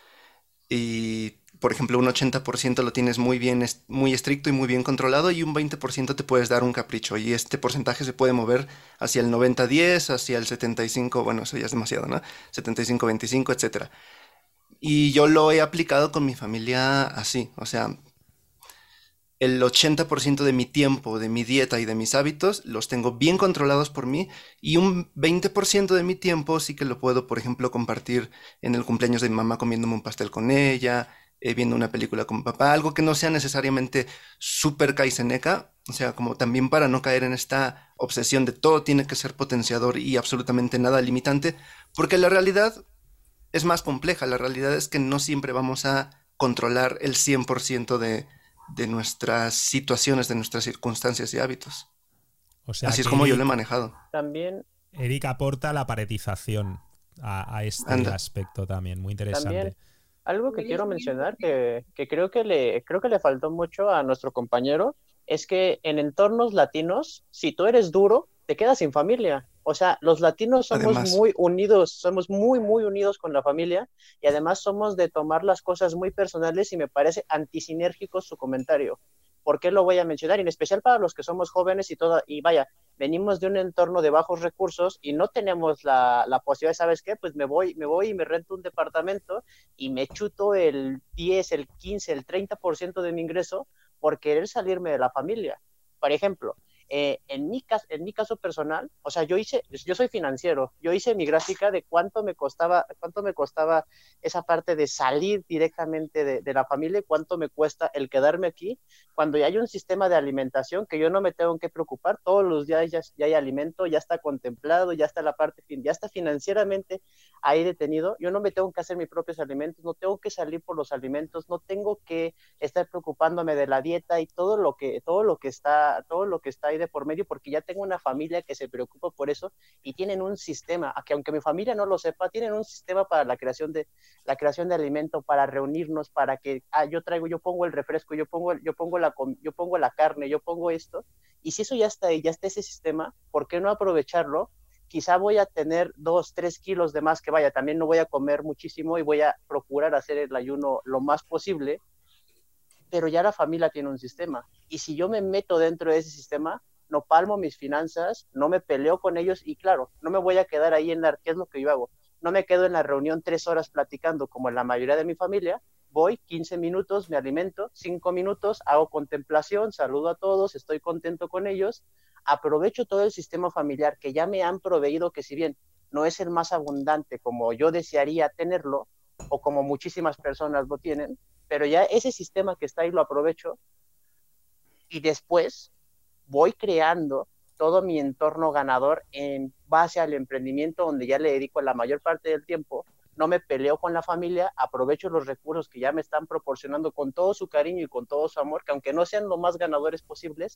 y, por ejemplo, un ochenta por ciento lo tienes muy bien, muy estricto y muy bien controlado y un veinte por ciento te puedes dar un capricho y este porcentaje se puede mover hacia el noventa diez, hacia el setenta y cinco, bueno, eso ya es demasiado, ¿no? setenta y cinco veinticinco, etcétera. Y yo lo he aplicado con mi familia así, o sea, el ochenta por ciento de mi tiempo, de mi dieta y de mis hábitos los tengo bien controlados por mí y un veinte por ciento de mi tiempo sí que lo puedo, por ejemplo, compartir en el cumpleaños de mi mamá comiéndome un pastel con ella, eh, viendo una película con mi papá, algo que no sea necesariamente súper kaizeneka, o sea, como también para no caer en esta obsesión de todo tiene que ser potenciador y absolutamente nada limitante, porque la realidad es más compleja. La realidad es que no siempre vamos a controlar el cien por ciento de, de nuestras situaciones, de nuestras circunstancias y hábitos. O sea, así es que como Eric, yo lo he manejado. También, Eric aporta la paretización a, a este Anda. aspecto también, muy interesante. también algo que quiero mencionar que, que creo que le, creo que le faltó mucho a nuestro compañero es que en entornos latinos, si tú eres duro, te quedas sin familia. O sea, los latinos somos Además. muy unidos, somos muy, muy unidos con la familia y además somos de tomar las cosas muy personales y me parece antisinérgico su comentario. ¿Por qué lo voy a mencionar? Y en especial para los que somos jóvenes y toda, y vaya, venimos de un entorno de bajos recursos y no tenemos la, la posibilidad, ¿sabes qué? Pues me voy, me voy y me rento un departamento y me chuto el diez, el quince, el treinta por ciento de mi ingreso por querer salirme de la familia. Por ejemplo, Eh, en, mi caso, en mi caso personal, o sea, yo hice, yo soy financiero, yo hice mi gráfica de cuánto me costaba, cuánto me costaba esa parte de salir directamente de, de la familia y cuánto me cuesta el quedarme aquí, cuando ya hay un sistema de alimentación que yo no me tengo que preocupar, todos los días ya, ya hay alimento, ya está contemplado, ya está la parte, ya está financieramente ahí detenido, yo no me tengo que hacer mis propios alimentos, no tengo que salir por los alimentos, no tengo que estar preocupándome de la dieta y todo lo que, todo lo que está, todo lo que está ahí de por medio porque ya tengo una familia que se preocupa por eso y tienen un sistema, que aunque mi familia no lo sepa, tienen un sistema para la creación de, la creación de alimento, para reunirnos, para que ah, yo traigo, yo pongo el refresco, yo pongo, yo, pongo la, yo pongo la carne, yo pongo esto. Y si eso ya está ahí, ya está ese sistema, ¿por qué no aprovecharlo? Quizá voy a tener dos, tres kilos de más que vaya, también no voy a comer muchísimo y voy a procurar hacer el ayuno lo más posible, pero ya la familia tiene un sistema. Y si yo me meto dentro de ese sistema, no palmo mis finanzas, no me peleo con ellos y claro, no me voy a quedar ahí en la... ¿Qué es lo que yo hago? No me quedo en la reunión tres horas platicando como en la mayoría de mi familia, voy quince minutos, me alimento, cinco minutos, hago contemplación, saludo a todos, estoy contento con ellos, aprovecho todo el sistema familiar que ya me han proveído, que si bien no es el más abundante como yo desearía tenerlo, o como muchísimas personas lo tienen, pero ya ese sistema que está ahí lo aprovecho y después voy creando todo mi entorno ganador en base al emprendimiento donde ya le dedico la mayor parte del tiempo, no me peleo con la familia, aprovecho los recursos que ya me están proporcionando con todo su cariño y con todo su amor, que aunque no sean lo más ganadores posibles,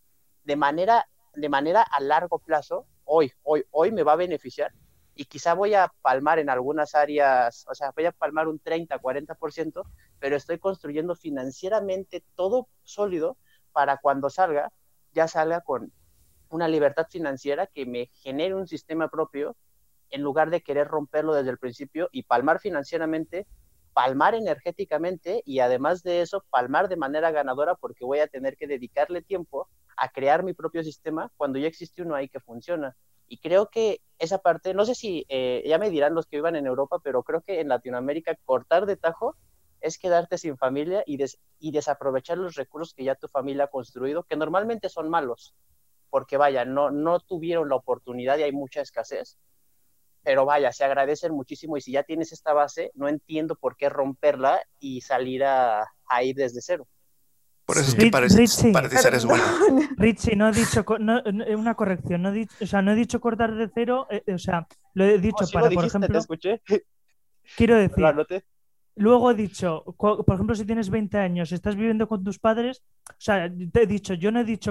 de manera, de manera a largo plazo, hoy, hoy, hoy me va a beneficiar y quizá voy a palmar en algunas áreas, o sea, voy a palmar un treinta, cuarenta por ciento, pero estoy construyendo financieramente todo sólido para cuando salga, ya salga con una libertad financiera que me genere un sistema propio en lugar de querer romperlo desde el principio y palmar financieramente, palmar energéticamente y además de eso, palmar de manera ganadora porque voy a tener que dedicarle tiempo a crear mi propio sistema cuando ya existe uno ahí que funciona. Y creo que esa parte, no sé si eh, ya me dirán los que vivan en Europa, pero creo que en Latinoamérica cortar de tajo es quedarte sin familia y, des y desaprovechar los recursos que ya tu familia ha construido, que normalmente son malos, porque vaya, no, no tuvieron la oportunidad y hay mucha escasez, pero vaya, se agradecen muchísimo y si ya tienes esta base, no entiendo por qué romperla y salir a, a ir desde cero. Por eso es que parece, Richie, parece eres bueno. Richie, no he dicho, no, una corrección, no he dicho, o sea, no he dicho cortar de cero, eh, o sea, lo he dicho oh, sí para, lo dijiste, por ejemplo, te escuché. Quiero decir, Lo anoté. Luego he dicho, por ejemplo, si tienes veinte años, estás viviendo con tus padres, o sea, te he dicho, yo no he dicho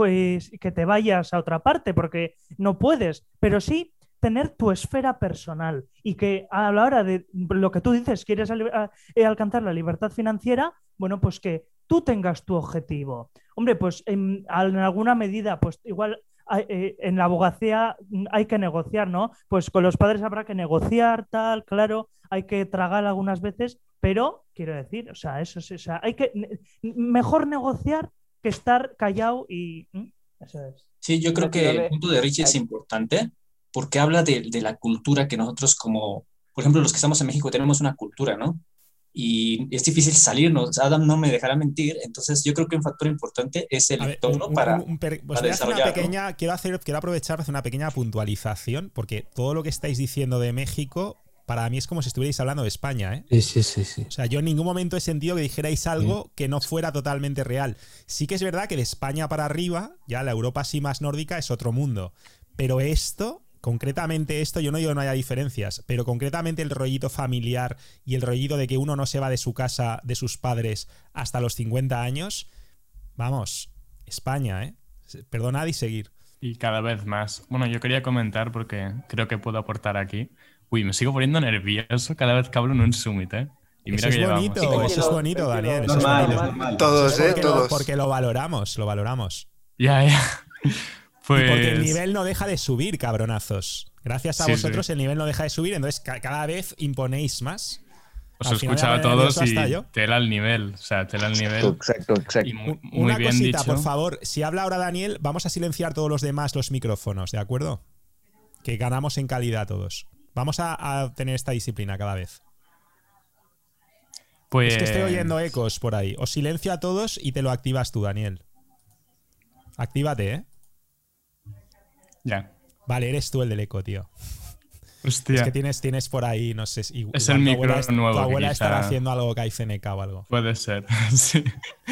que te vayas a otra parte porque no puedes, pero sí tener tu esfera personal y que a la hora de lo que tú dices, quieres alcanzar la libertad financiera, bueno, pues que tú tengas tu objetivo. Hombre, pues en, en alguna medida, pues igual en la abogacía hay que negociar, ¿no? Pues con los padres habrá que negociar, tal, claro, hay que tragar algunas veces, pero quiero decir, o sea, eso es, o sea, hay que mejor negociar que estar callado y eso es. Sí, yo creo que el punto de Richie es importante porque habla de, de la cultura que nosotros como, por ejemplo, los que estamos en México tenemos una cultura, ¿no? Y es difícil salirnos. Adam no me dejará mentir. Entonces yo creo que un factor importante es el ver, entorno un, para, un, un per... pues para desarrollar. Una pequeña, ¿no? quiero, hacer, quiero aprovechar para hacer una pequeña puntualización porque todo lo que estáis diciendo de México para mí es como si estuvierais hablando de España, ¿eh? Sí, sí, sí, sí. O sea, yo en ningún momento he sentido que dijerais algo sí. que no fuera totalmente real. Sí que es verdad que de España para arriba, ya la Europa así más nórdica es otro mundo. Pero esto... Concretamente esto, yo no digo que no haya diferencias, pero concretamente el rollito familiar y el rollito de que uno no se va de su casa, de sus padres, hasta los cincuenta años, vamos, España, ¿eh? Perdonad y seguir. Y cada vez más. Bueno, yo quería comentar porque creo que puedo aportar aquí. Uy, me sigo poniendo nervioso cada vez que hablo en un summit, ¿eh? Y mira eso que es bonito, llevamos. eso es bonito, Daniel. Eso normal, es bonito. es normal. Todos, ¿eh? Porque Todos. lo, porque lo valoramos, lo valoramos. Ya, ya. Pues... Y porque el nivel no deja de subir, cabronazos. Gracias a sí, vosotros sí. el nivel no deja de subir, entonces cada vez imponéis más. Os he escuchado a todos y yo. tela el nivel. O sea, tela el nivel. Exacto, exacto. Y muy, muy Una bien cosita, dicho. por favor. Si habla ahora Daniel, vamos a silenciar todos los demás los micrófonos, ¿de acuerdo? Que ganamos en calidad todos. Vamos a, a tener esta disciplina cada vez. Pues... Es que estoy oyendo ecos por ahí. Os silencio a todos y te lo activas tú, Daniel. Actívate, ¿eh? Ya. Vale, eres tú el del eco, tío. Hostia. Es que tienes, tienes por ahí, no sé. Igual, es el micro abuela, nuevo. Tu abuela que quizá... estará haciendo algo K F N K o algo. Puede ser, sí.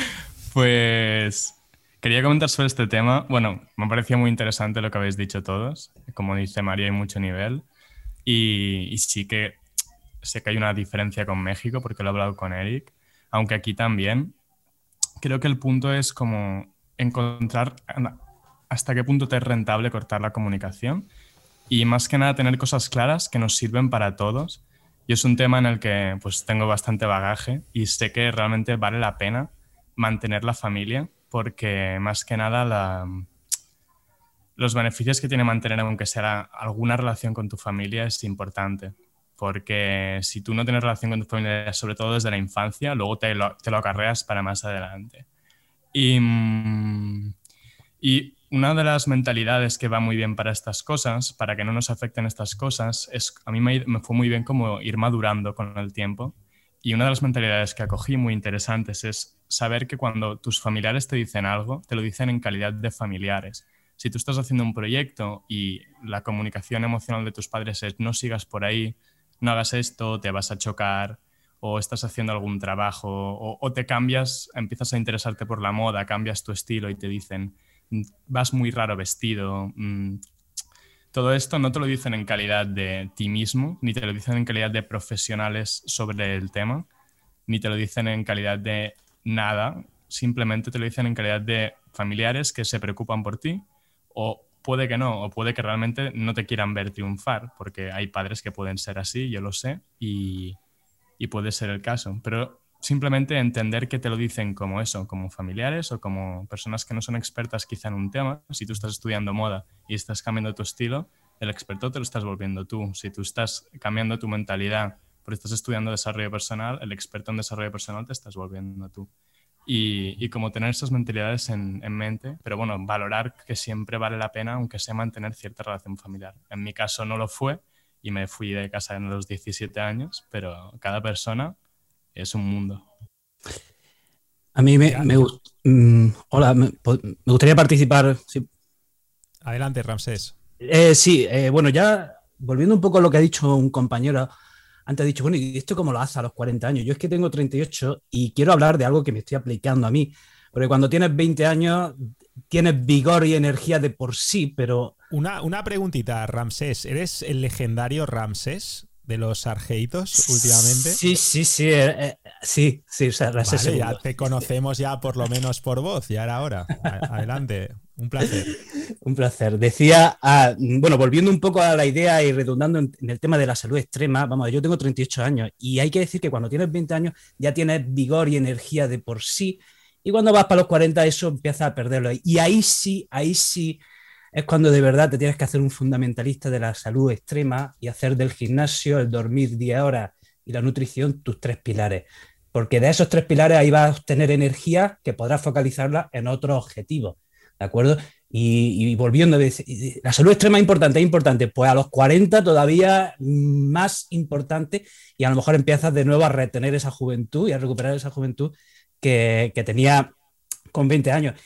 Pues quería comentar sobre este tema. Bueno, me parecía muy interesante lo que habéis dicho todos. Como dice María, hay mucho nivel. Y, y sí que sé que hay una diferencia con México, porque lo he hablado con Eric. Aunque aquí también. Creo que el punto es como encontrar... hasta qué punto te es rentable cortar la comunicación y más que nada tener cosas claras que nos sirven para todos. Y es un tema en el que pues tengo bastante bagaje y sé que realmente vale la pena mantener la familia porque más que nada la, los beneficios que tiene mantener aunque sea alguna relación con tu familia es importante. Porque si tú no tienes relación con tu familia, sobre todo desde la infancia, luego te lo, te lo acarreas para más adelante. Y, y una de las mentalidades que va muy bien para estas cosas, para que no nos afecten estas cosas, es, a mí me, me fue muy bien como ir madurando con el tiempo. Y una de las mentalidades que acogí muy interesantes es saber que cuando tus familiares te dicen algo, te lo dicen en calidad de familiares. Si tú estás haciendo un proyecto y la comunicación emocional de tus padres es no sigas por ahí, no hagas esto, te vas a chocar, o estás haciendo algún trabajo, o, o te cambias, empiezas a interesarte por la moda, cambias tu estilo y te dicen vas muy raro vestido. Todo esto no te lo dicen en calidad de ti mismo, ni te lo dicen en calidad de profesionales sobre el tema, ni te lo dicen en calidad de nada, simplemente te lo dicen en calidad de familiares que se preocupan por ti, o puede que no, o puede que realmente no te quieran ver triunfar, porque hay padres que pueden ser así, yo lo sé, y, y puede ser el caso. Pero simplemente entender que te lo dicen como eso, como familiares o como personas que no son expertas quizá en un tema. Si tú estás estudiando moda y estás cambiando tu estilo, el experto te lo estás volviendo tú. Si tú estás cambiando tu mentalidad porque estás estudiando desarrollo personal, el experto en desarrollo personal te estás volviendo tú. Y, y como tener esas mentalidades en, en mente, pero bueno, valorar que siempre vale la pena, aunque sea mantener cierta relación familiar. En mi caso no lo fue y me fui de casa en los diecisiete años, pero cada persona es un mundo. A mí me, me um, hola, me, me gustaría participar. Sí. Adelante, Ramsés. Eh, sí, eh, bueno, ya volviendo un poco a lo que ha dicho un compañero, antes ha dicho, bueno, ¿y esto cómo lo hace a los cuarenta años? Yo es que tengo treinta y ocho y quiero hablar de algo que me estoy aplicando a mí, porque cuando tienes veinte años tienes vigor y energía de por sí, pero... Una, una preguntita, Ramsés, ¿eres el legendario Ramsés de los Argeitos últimamente? Sí, sí, sí, eh, eh, sí, sí, o sea, Ramsés vale, segundo. Ya te conocemos ya por lo menos por voz, ya era hora. Adelante, un placer. Un placer. Decía, ah, bueno, volviendo un poco a la idea y redundando en, en el tema de la salud extrema, vamos, yo tengo treinta y ocho años y hay que decir que cuando tienes veinte años ya tienes vigor y energía de por sí y cuando vas para los cuarenta eso empieza a perderlo. Y ahí sí, ahí sí es cuando de verdad te tienes que hacer un fundamentalista de la salud extrema y hacer del gimnasio, el dormir diez horas y la nutrición tus tres pilares. Porque de esos tres pilares ahí vas a obtener energía que podrás focalizarla en otros objetivos, ¿de acuerdo? Y, y volviendo, la salud extrema es importante, es importante, pues a los cuarenta todavía más importante y a lo mejor empiezas de nuevo a retener esa juventud y a recuperar esa juventud que, que tenía con veinte años.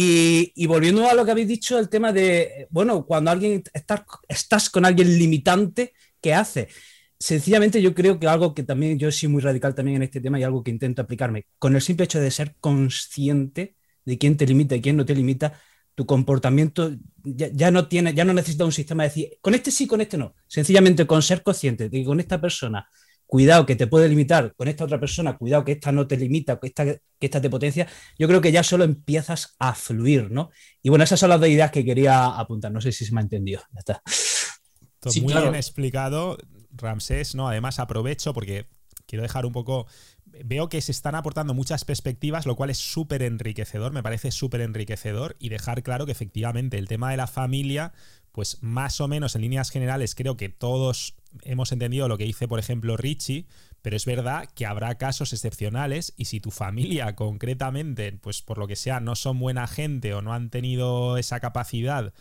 Y, y volviendo a lo que habéis dicho, el tema de, bueno, cuando alguien estás, estás con alguien limitante, ¿qué hace? Sencillamente yo creo que algo que también, yo soy muy radical también en este tema y algo que intento aplicarme, con el simple hecho de ser consciente de quién te limita y quién no te limita, tu comportamiento ya, ya no tiene, ya no necesita un sistema de decir, con este sí, con este no. Sencillamente con ser consciente de que con esta persona, cuidado que te puede limitar, con esta otra persona, cuidado que esta no te limita, que esta, que esta te potencia, yo creo que ya solo empiezas a fluir, ¿no? Y bueno, esas son las dos ideas que quería apuntar. No sé si se me ha entendido. Ya está. Todo sí, muy claro. Bien explicado, Ramsés, ¿no? Además aprovecho porque quiero dejar un poco... Veo que se están aportando muchas perspectivas, lo cual es súper enriquecedor, me parece súper enriquecedor, y dejar claro que efectivamente el tema de la familia, pues más o menos en líneas generales creo que todos hemos entendido lo que dice, por ejemplo, Richie, pero es verdad que habrá casos excepcionales y si tu familia concretamente, pues por lo que sea, no son buena gente o no han tenido esa capacidad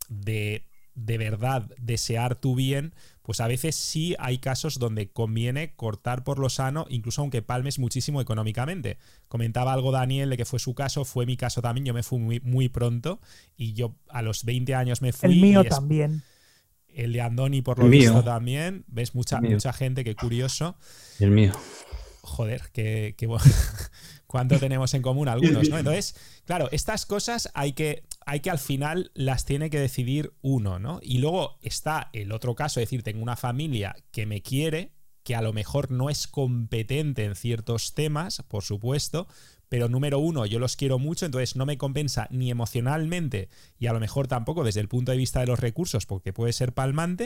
de de verdad desear tu bien, pues a veces sí hay casos donde conviene cortar por lo sano, incluso aunque palmes muchísimo económicamente. Comentaba algo Daniel de que fue su caso, fue mi caso también, yo me fui muy, muy pronto y yo a los veinte años me fui. El mío es, también. El de Andoni por lo el visto mío. También. ¿Ves? Mucha, mucha gente, qué curioso. El mío. Joder, qué, qué bueno. ¿Cuánto tenemos en común algunos, ¿no? Entonces, claro, estas cosas hay que, hay que al final las tiene que decidir uno, ¿no? Y luego está el otro caso, es decir, tengo una familia que me quiere, que a lo mejor no es competente en ciertos temas, por supuesto, pero número uno, yo los quiero mucho, entonces no me compensa ni emocionalmente y a lo mejor tampoco desde el punto de vista de los recursos, porque puede ser palmante,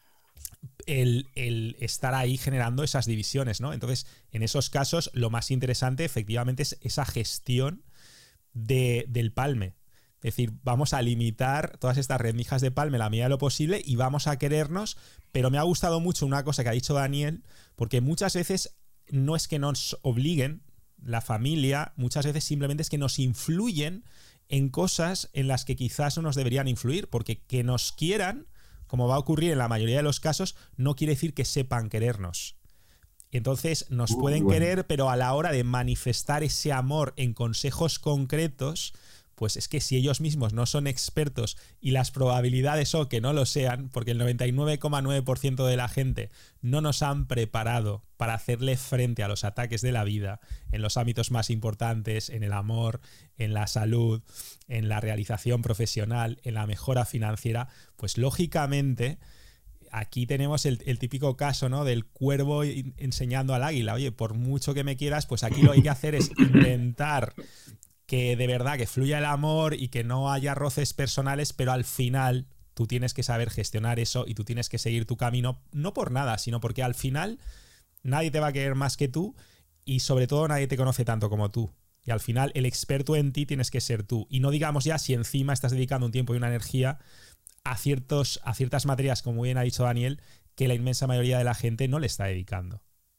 el, el estar ahí generando esas divisiones, ¿no? Entonces, en esos casos, lo más interesante efectivamente es esa gestión de, del palme. Es decir, vamos a limitar todas estas rendijas de palme a la medida de lo posible y vamos a querernos, pero me ha gustado mucho una cosa que ha dicho Daniel, porque muchas veces no es que nos obliguen, la familia, muchas veces simplemente es que nos influyen en cosas en las que quizás no nos deberían influir, porque que nos quieran, como va a ocurrir en la mayoría de los casos, no quiere decir que sepan querernos. Entonces nos Uh, pueden bueno. querer, pero a la hora de manifestar ese amor en consejos concretos, pues es que si ellos mismos no son expertos y las probabilidades son que no lo sean, porque el noventa y nueve coma nueve por ciento de la gente no nos han preparado para hacerle frente a los ataques de la vida en los ámbitos más importantes, en el amor, en la salud, en la realización profesional, en la mejora financiera, pues lógicamente aquí tenemos el, el típico caso, ¿no?, del cuervo enseñando al águila. Oye, por mucho que me quieras, pues aquí lo que hay que hacer es intentar que de verdad que fluya el amor y que no haya roces personales, pero al final tú tienes que saber gestionar eso y tú tienes que seguir tu camino, no por nada, sino porque al final nadie te va a querer más que tú y sobre todo nadie te conoce tanto como tú. Y al final el experto en ti tienes que ser tú. Y no digamos ya si encima estás dedicando un tiempo y una energía a, ciertos, a ciertas materias, como bien ha dicho Daniel, que la inmensa mayoría de la gente no le está dedicando.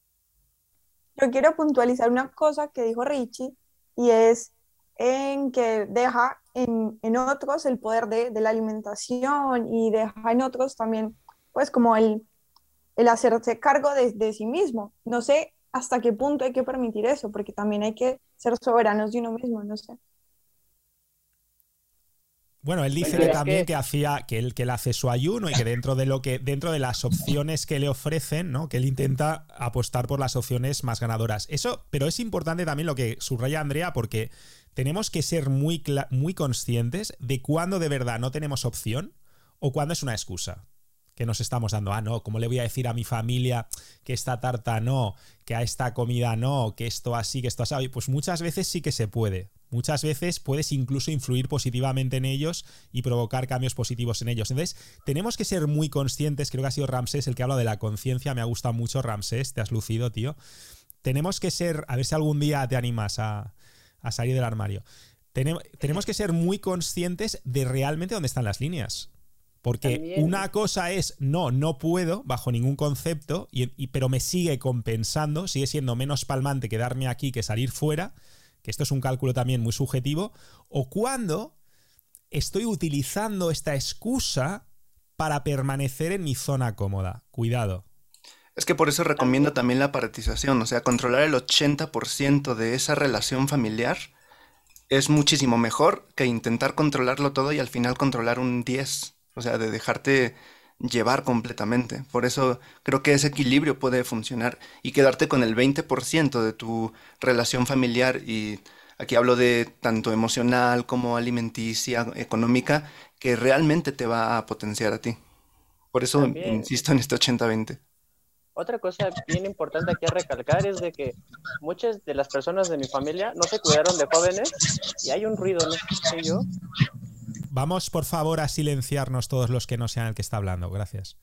Yo quiero puntualizar una cosa que dijo Richie, y es en que deja en, en otros el poder de, de la alimentación y deja en otros también, pues como el, el hacerse cargo de, de sí mismo. No sé hasta qué punto hay que permitir eso, porque también hay que ser soberanos de uno mismo, no sé. Bueno, él dice Pero es también que, que- hacía que él, que él hace su ayuno y que dentro de lo que dentro de las opciones que le ofrecen, ¿no?, que él intenta apostar por las opciones más ganadoras. Eso, pero es importante también lo que subraya Andrea, porque tenemos que ser muy cla- muy conscientes de cuándo de verdad no tenemos opción o cuándo es una excusa que nos estamos dando. Ah, no, ¿cómo le voy a decir a mi familia que esta tarta no, que a esta comida no, que esto así, que esto así? Pues muchas veces sí que se puede. Muchas veces puedes incluso influir positivamente en ellos y provocar cambios positivos en ellos. Entonces, tenemos que ser muy conscientes. Creo que ha sido Ramsés el que habla de la conciencia. Me ha gustado mucho, Ramsés. Te has lucido, tío. Tenemos que ser... A ver si algún día te animas a, a salir del armario. Tenemos, tenemos que ser muy conscientes de realmente dónde están las líneas. Porque También- una cosa es, no, no puedo, bajo ningún concepto, y, y- pero me sigue compensando, sigue siendo menos palmante quedarme aquí que salir fuera, que esto es un cálculo también muy subjetivo, o cuando estoy utilizando esta excusa para permanecer en mi zona cómoda. Cuidado. Es que por eso recomiendo también la paretización, o sea, controlar el ochenta por ciento de esa relación familiar es muchísimo mejor que intentar controlarlo todo y al final controlar un diez, o sea, de dejarte llevar completamente. Por eso creo que ese equilibrio puede funcionar y quedarte con el veinte por ciento de tu relación familiar, y aquí hablo de tanto emocional como alimenticia, económica, que realmente te va a potenciar a ti. Por eso También- insisto en este ochenta veinte. Otra cosa bien importante aquí a recalcar es de que muchas de las personas de mi familia no se cuidaron de jóvenes y hay un ruido, no sé si soy yo. Vamos, por favor, a silenciarnos todos los que no sean el que está hablando. Gracias.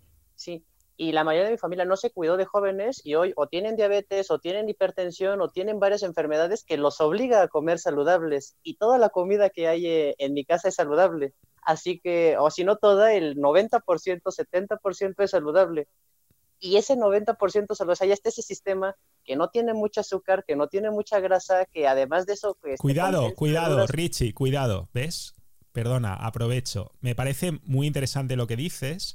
Sí, y la mayoría de mi familia no se cuidó de jóvenes y hoy o tienen diabetes o tienen hipertensión o tienen varias enfermedades que los obliga a comer saludables, y toda la comida que hay eh, en mi casa es saludable. Así que, o si no toda, el noventa por ciento, setenta por ciento es saludable. Y ese noventa por ciento saludable, o sea, ya está ese sistema que no tiene mucho azúcar, que no tiene mucha grasa, que además de eso... Pues, te Cuidado, compensa cuidado, verduras. Richie, cuidado. ¿Ves? Perdona, aprovecho. Me parece muy interesante lo que dices,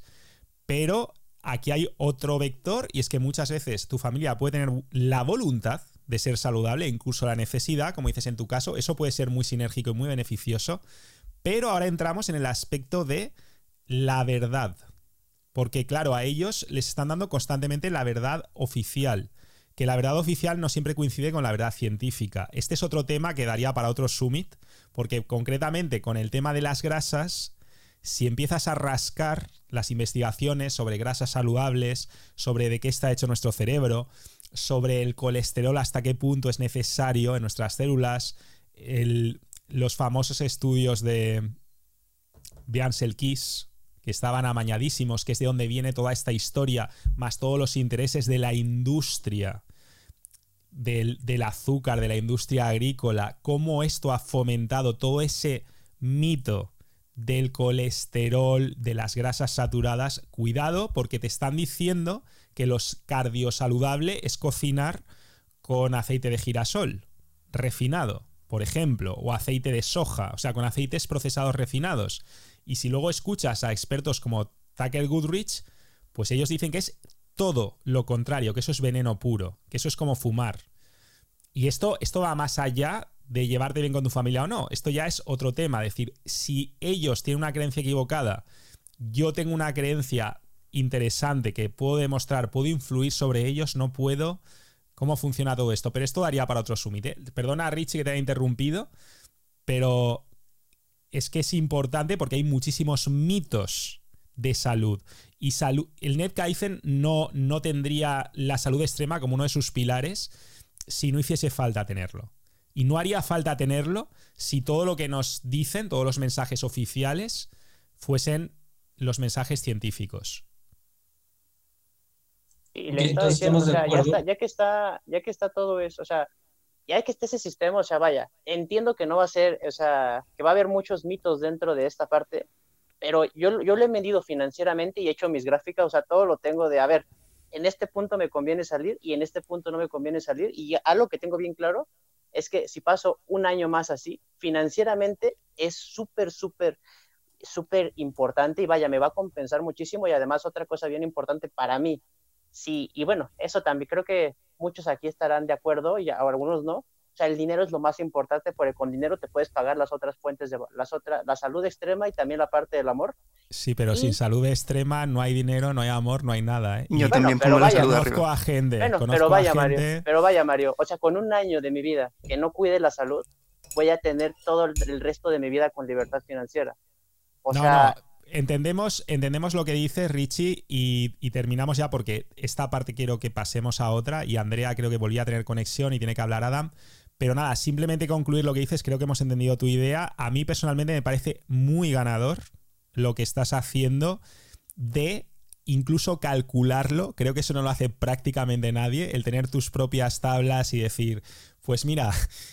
pero aquí hay otro vector, y es que muchas veces tu familia puede tener la voluntad de ser saludable, incluso la necesidad, como dices en tu caso. Eso puede ser muy sinérgico y muy beneficioso, pero ahora entramos en el aspecto de la verdad. Porque claro, a ellos les están dando constantemente la verdad oficial, que la verdad oficial no siempre coincide con la verdad científica. Este es otro tema que daría para otro summit, porque concretamente con el tema de las grasas, si empiezas a rascar las investigaciones sobre grasas saludables, sobre de qué está hecho nuestro cerebro, sobre el colesterol, hasta qué punto es necesario en nuestras células, el, los famosos estudios de, de Ansel Keys, que estaban amañadísimos, que es de donde viene toda esta historia, más todos los intereses de la industria del, del azúcar, de la industria agrícola, cómo esto ha fomentado todo ese mito del colesterol, de las grasas saturadas. Cuidado, porque te están diciendo que los cardiosaludable es cocinar con aceite de girasol refinado, por ejemplo, o aceite de soja, o sea, con aceites procesados refinados. Y si luego escuchas a expertos como Tucker Goodrich, pues ellos dicen que es todo lo contrario, que eso es veneno puro, que eso es como fumar. Y esto, esto va más allá de llevarte bien con tu familia o no. Esto ya es otro tema. Es decir, si ellos tienen una creencia equivocada, yo tengo una creencia interesante que puedo demostrar, puedo influir sobre ellos, no puedo. ¿Cómo funciona todo esto? Pero esto daría para otro summit, ¿eh? Perdona, Richie, que te haya interrumpido, pero es que es importante porque hay muchísimos mitos de salud. Y salud, el Ned Kaizen no, no tendría la salud extrema como uno de sus pilares si no hiciese falta tenerlo. Y no haría falta tenerlo si todo lo que nos dicen, todos los mensajes oficiales, fuesen los mensajes científicos. Y le estaba diciendo, o sea, ya, está, ya, que está, ya que está todo eso, o sea, ya que está ese sistema, o sea, vaya, entiendo que no va a ser, o sea, que va a haber muchos mitos dentro de esta parte, pero yo, yo lo he medido financieramente y he hecho mis gráficas, o sea, todo lo tengo de, a ver, en este punto me conviene salir y en este punto no me conviene salir, y algo que tengo bien claro es que si paso un año más así, financieramente es súper, súper, súper importante y vaya, me va a compensar muchísimo. Y además otra cosa bien importante para mí, sí, y bueno, eso también creo que muchos aquí estarán de acuerdo y algunos no. O sea, el dinero es lo más importante porque con dinero te puedes pagar las otras fuentes, de las otras, la salud extrema y también la parte del amor. Sí, pero y... sin salud extrema no hay dinero, no hay amor, no hay nada, ¿eh? Yo bueno, también pongo la salud conozco arriba. a gente, bueno, conozco pero vaya, a gente... Mario, pero vaya, Mario, o sea, con un año de mi vida que no cuide la salud, voy a tener todo el, el resto de mi vida con libertad financiera. O no, sea... no. Entendemos, entendemos lo que dice Richie y, y terminamos ya porque esta parte quiero que pasemos a otra y Andrea creo que volvía a tener conexión y tiene que hablar Adam. Pero nada, simplemente concluir lo que dices, creo que hemos entendido tu idea. A mí personalmente me parece muy ganador lo que estás haciendo de incluso calcularlo. Creo que eso no lo hace prácticamente nadie, el tener tus propias tablas y decir, pues mira,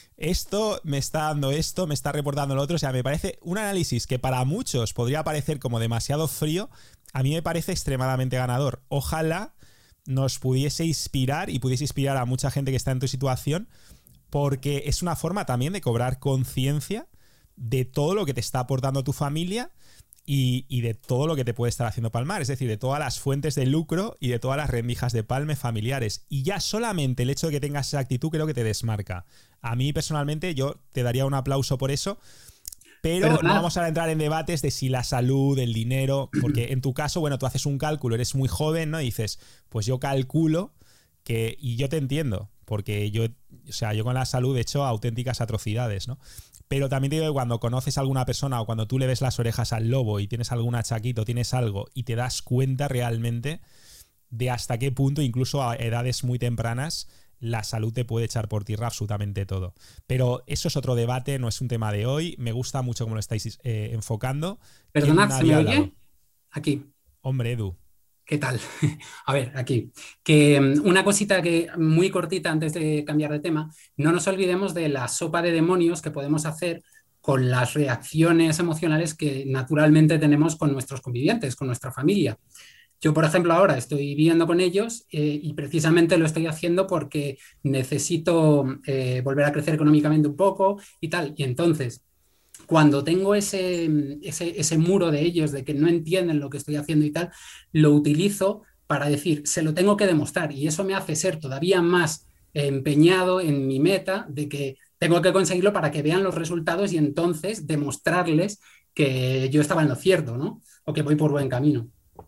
esto me está dando esto, me está reportando lo otro. O sea, me parece un análisis que para muchos podría parecer como demasiado frío. A mí me parece extremadamente ganador. Ojalá nos pudiese inspirar y pudiese inspirar a mucha gente que está en tu situación, porque es una forma también de cobrar conciencia de todo lo que te está aportando tu familia y, y de todo lo que te puede estar haciendo palmar, es decir, de todas las fuentes de lucro y de todas las rendijas de palme familiares. Y ya solamente el hecho de que tengas esa actitud creo que te desmarca. A mí personalmente yo te daría un aplauso por eso, pero Perdona. no vamos a entrar en debates de si la salud, el dinero, porque en tu caso, bueno, tú haces un cálculo, eres muy joven, ¿no? Y dices, pues yo calculo que, y yo te entiendo, porque yo, o sea, yo con la salud he hecho auténticas atrocidades, ¿no? Pero también te digo que cuando conoces a alguna persona o cuando tú le ves las orejas al lobo y tienes algún achaquito, tienes algo y te das cuenta realmente de hasta qué punto, incluso a edades muy tempranas, la salud te puede echar por tierra absolutamente todo. Pero eso es otro debate, no es un tema de hoy. Me gusta mucho cómo lo estáis eh, enfocando. Perdonad, ¿se me oye? Aquí. Hombre, Edu. ¿Qué tal? A ver, aquí. Que una cosita que muy cortita antes de cambiar de tema, no nos olvidemos de la sopa de demonios que podemos hacer con las reacciones emocionales que naturalmente tenemos con nuestros convivientes, con nuestra familia. Yo, por ejemplo, ahora estoy viviendo con ellos eh, y precisamente lo estoy haciendo porque necesito eh, volver a crecer económicamente un poco y tal. Y entonces, cuando tengo ese, ese, ese muro de ellos, de que no entienden lo que estoy haciendo y tal, lo utilizo para decir, se lo tengo que demostrar. Y eso me hace ser todavía más empeñado en mi meta de que tengo que conseguirlo para que vean los resultados y entonces demostrarles que yo estaba en lo cierto, ¿no? O que voy por buen camino.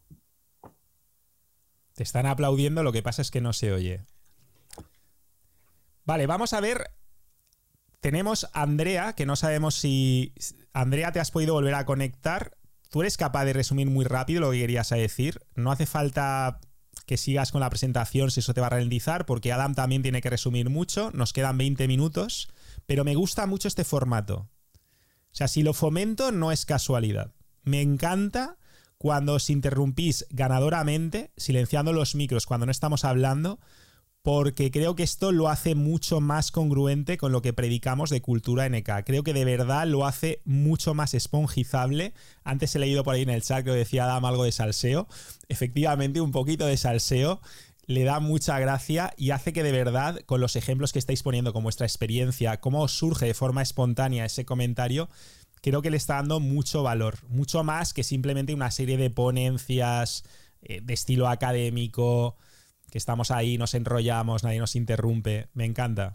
Te están aplaudiendo, lo que pasa es que no se oye. Vale, vamos a ver. Tenemos a Andrea, que no sabemos si... Andrea, ¿te has podido volver a conectar? ¿Tú eres capaz de resumir muy rápido lo que querías decir? No hace falta que sigas con la presentación si eso te va a ralentizar, porque Adam también tiene que resumir mucho. Nos quedan veinte minutos, pero me gusta mucho este formato. O sea, si lo fomento, no es casualidad. Me encanta cuando os interrumpís ganadoramente, silenciando los micros cuando no estamos hablando, porque creo que esto lo hace mucho más congruente con lo que predicamos de cultura N K. Creo que de verdad lo hace mucho más esponjizable. Antes he leído por ahí en el chat que decía Adam algo de salseo. Efectivamente, un poquito de salseo le da mucha gracia y hace que de verdad, con los ejemplos que estáis poniendo con vuestra experiencia, cómo os surge de forma espontánea ese comentario, creo que le está dando mucho valor. Mucho más que simplemente una serie de ponencias eh, de estilo académico, que estamos ahí, nos enrollamos, nadie nos interrumpe. Me encanta.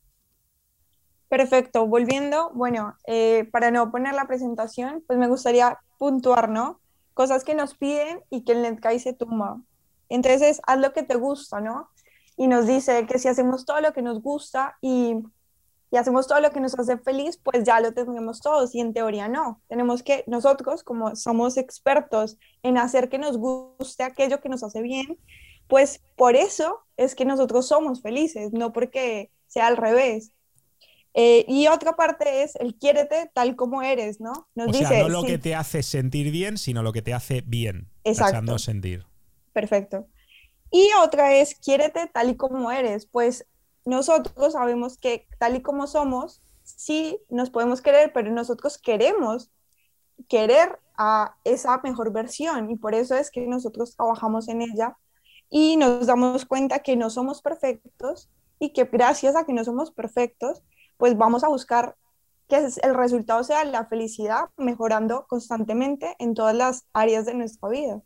Perfecto. Volviendo, bueno, eh, para no poner la presentación, pues me gustaría puntuar, ¿no? Cosas que nos piden y que el NetGuy se tumba. Entonces, haz lo que te gusta, ¿no? Y nos dice que si hacemos todo lo que nos gusta y, y hacemos todo lo que nos hace feliz, pues ya lo tendremos todos. Y en teoría no. Tenemos que, nosotros, como somos expertos en hacer que nos guste aquello que nos hace bien, pues por eso es que nosotros somos felices, no porque sea al revés. Eh, y otra parte es el quiérete tal como eres, ¿no? Nos o dice, sea, no lo sí. que te hace sentir bien, sino lo que te hace bien. Exacto. Tachando sentir. Perfecto. Y otra es quiérete tal y como eres. Pues nosotros sabemos que tal y como somos, sí nos podemos querer, pero nosotros queremos querer a esa mejor versión y por eso es que nosotros trabajamos en ella. Y nos damos cuenta que no somos perfectos y que gracias a que no somos perfectos, pues vamos a buscar que el resultado sea la felicidad, mejorando constantemente en todas las áreas de nuestra vida.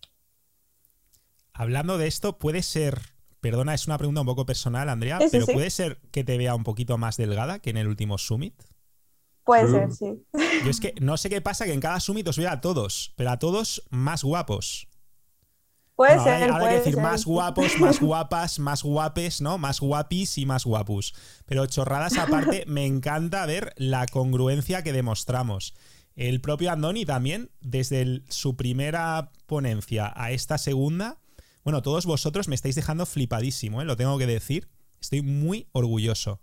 Hablando de esto, puede ser, perdona, es una pregunta un poco personal, Andrea, sí, sí, pero sí. ¿puede ser que te vea un poquito más delgada que en el último Summit? Puede mm. ser, sí. Yo es que no sé qué pasa, que en cada Summit os veo a todos, pero a todos más guapos. Puede bueno, ser, ahora, ahora puede hay que decir ser. más guapos, más guapas, más guapes, ¿no? Más guapis y más guapus. Pero chorradas aparte, me encanta ver la congruencia que demostramos. El propio Andoni también, desde el, su primera ponencia a esta segunda, bueno, todos vosotros me estáis dejando flipadísimo, ¿eh? Lo tengo que decir. Estoy muy orgulloso.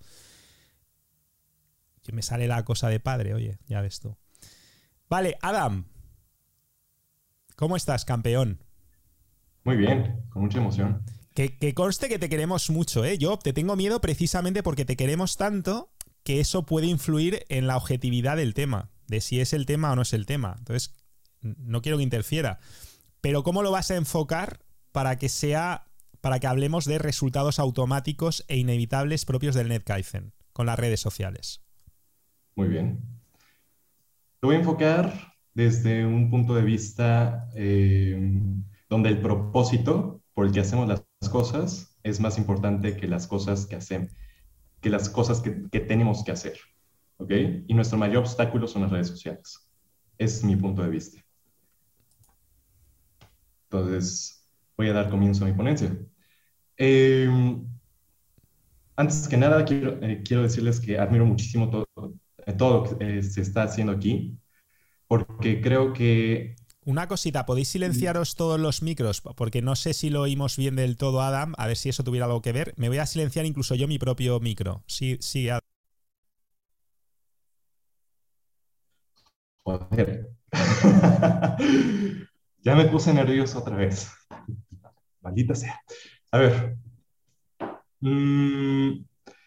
Que me sale la cosa de padre, oye, ya ves tú. Vale, Adam. ¿Cómo estás, campeón? Muy bien, con mucha emoción. Que, que conste que te queremos mucho, ¿eh? Yo te tengo miedo precisamente porque te queremos tanto que eso puede influir en la objetividad del tema, de si es el tema o no es el tema. Entonces, no quiero que interfiera. Pero ¿cómo lo vas a enfocar para que sea, para que hablemos de resultados automáticos e inevitables propios del NetKaizen con las redes sociales? Muy bien. Lo voy a enfocar desde un punto de vista eh, donde el propósito por el que hacemos las cosas es más importante que las cosas que hacemos, que las cosas que, que tenemos que hacer, ¿ok? Y nuestro mayor obstáculo son las redes sociales. Es mi punto de vista. Entonces, voy a dar comienzo a mi ponencia. Eh, antes que nada, quiero, eh, quiero decirles que admiro muchísimo todo, eh, todo lo que eh, se está haciendo aquí, porque creo que... Una cosita, ¿podéis silenciaros todos los micros? Porque no sé si lo oímos bien del todo, Adam, a ver si eso tuviera algo que ver. Me voy a silenciar incluso yo mi propio micro. Sí, sí, Adam. Joder. Ya me puse nervioso otra vez. Maldita sea. A ver. Mm,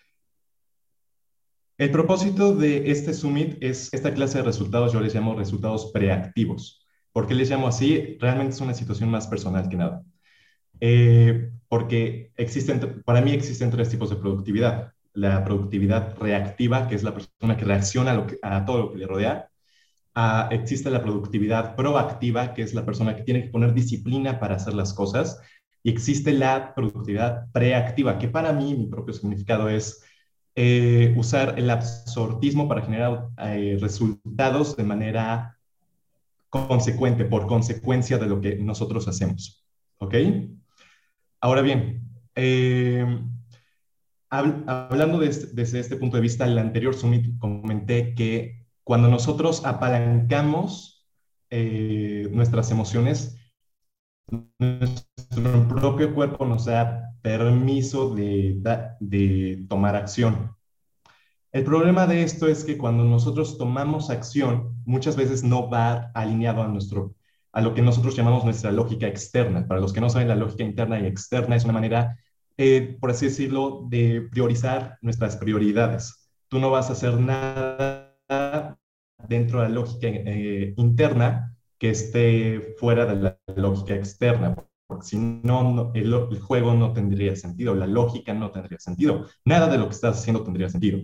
el propósito de este Summit es esta clase de resultados, yo les llamo resultados preactivos. ¿Por qué les llamo así? Realmente es una situación más personal que nada. Eh, porque existen, para mí existen tres tipos de productividad. La productividad reactiva, que es la persona que reacciona a, lo que, a todo lo que le rodea. Uh, existe la productividad proactiva, que es la persona que tiene que poner disciplina para hacer las cosas. Y existe la productividad preactiva, que para mí, mi propio significado es eh, usar el absortismo para generar eh, resultados de manera consecuente, por consecuencia de lo que nosotros hacemos. ¿Ok? Ahora bien, eh, hab hablando desde, desde este punto de vista, en el anterior Summit comenté que cuando nosotros apalancamos eh, nuestras emociones, nuestro propio cuerpo nos da permiso de, de tomar acción. El problema de esto es que cuando nosotros tomamos acción, muchas veces no va alineado a, nuestro, a lo que nosotros llamamos nuestra lógica externa. Para los que no saben, la lógica interna y externa es una manera, eh, por así decirlo, de priorizar nuestras prioridades. Tú no vas a hacer nada dentro de la lógica eh, interna que esté fuera de la lógica externa, porque si no, no el, el juego no tendría sentido, la lógica no tendría sentido, nada de lo que estás haciendo tendría sentido.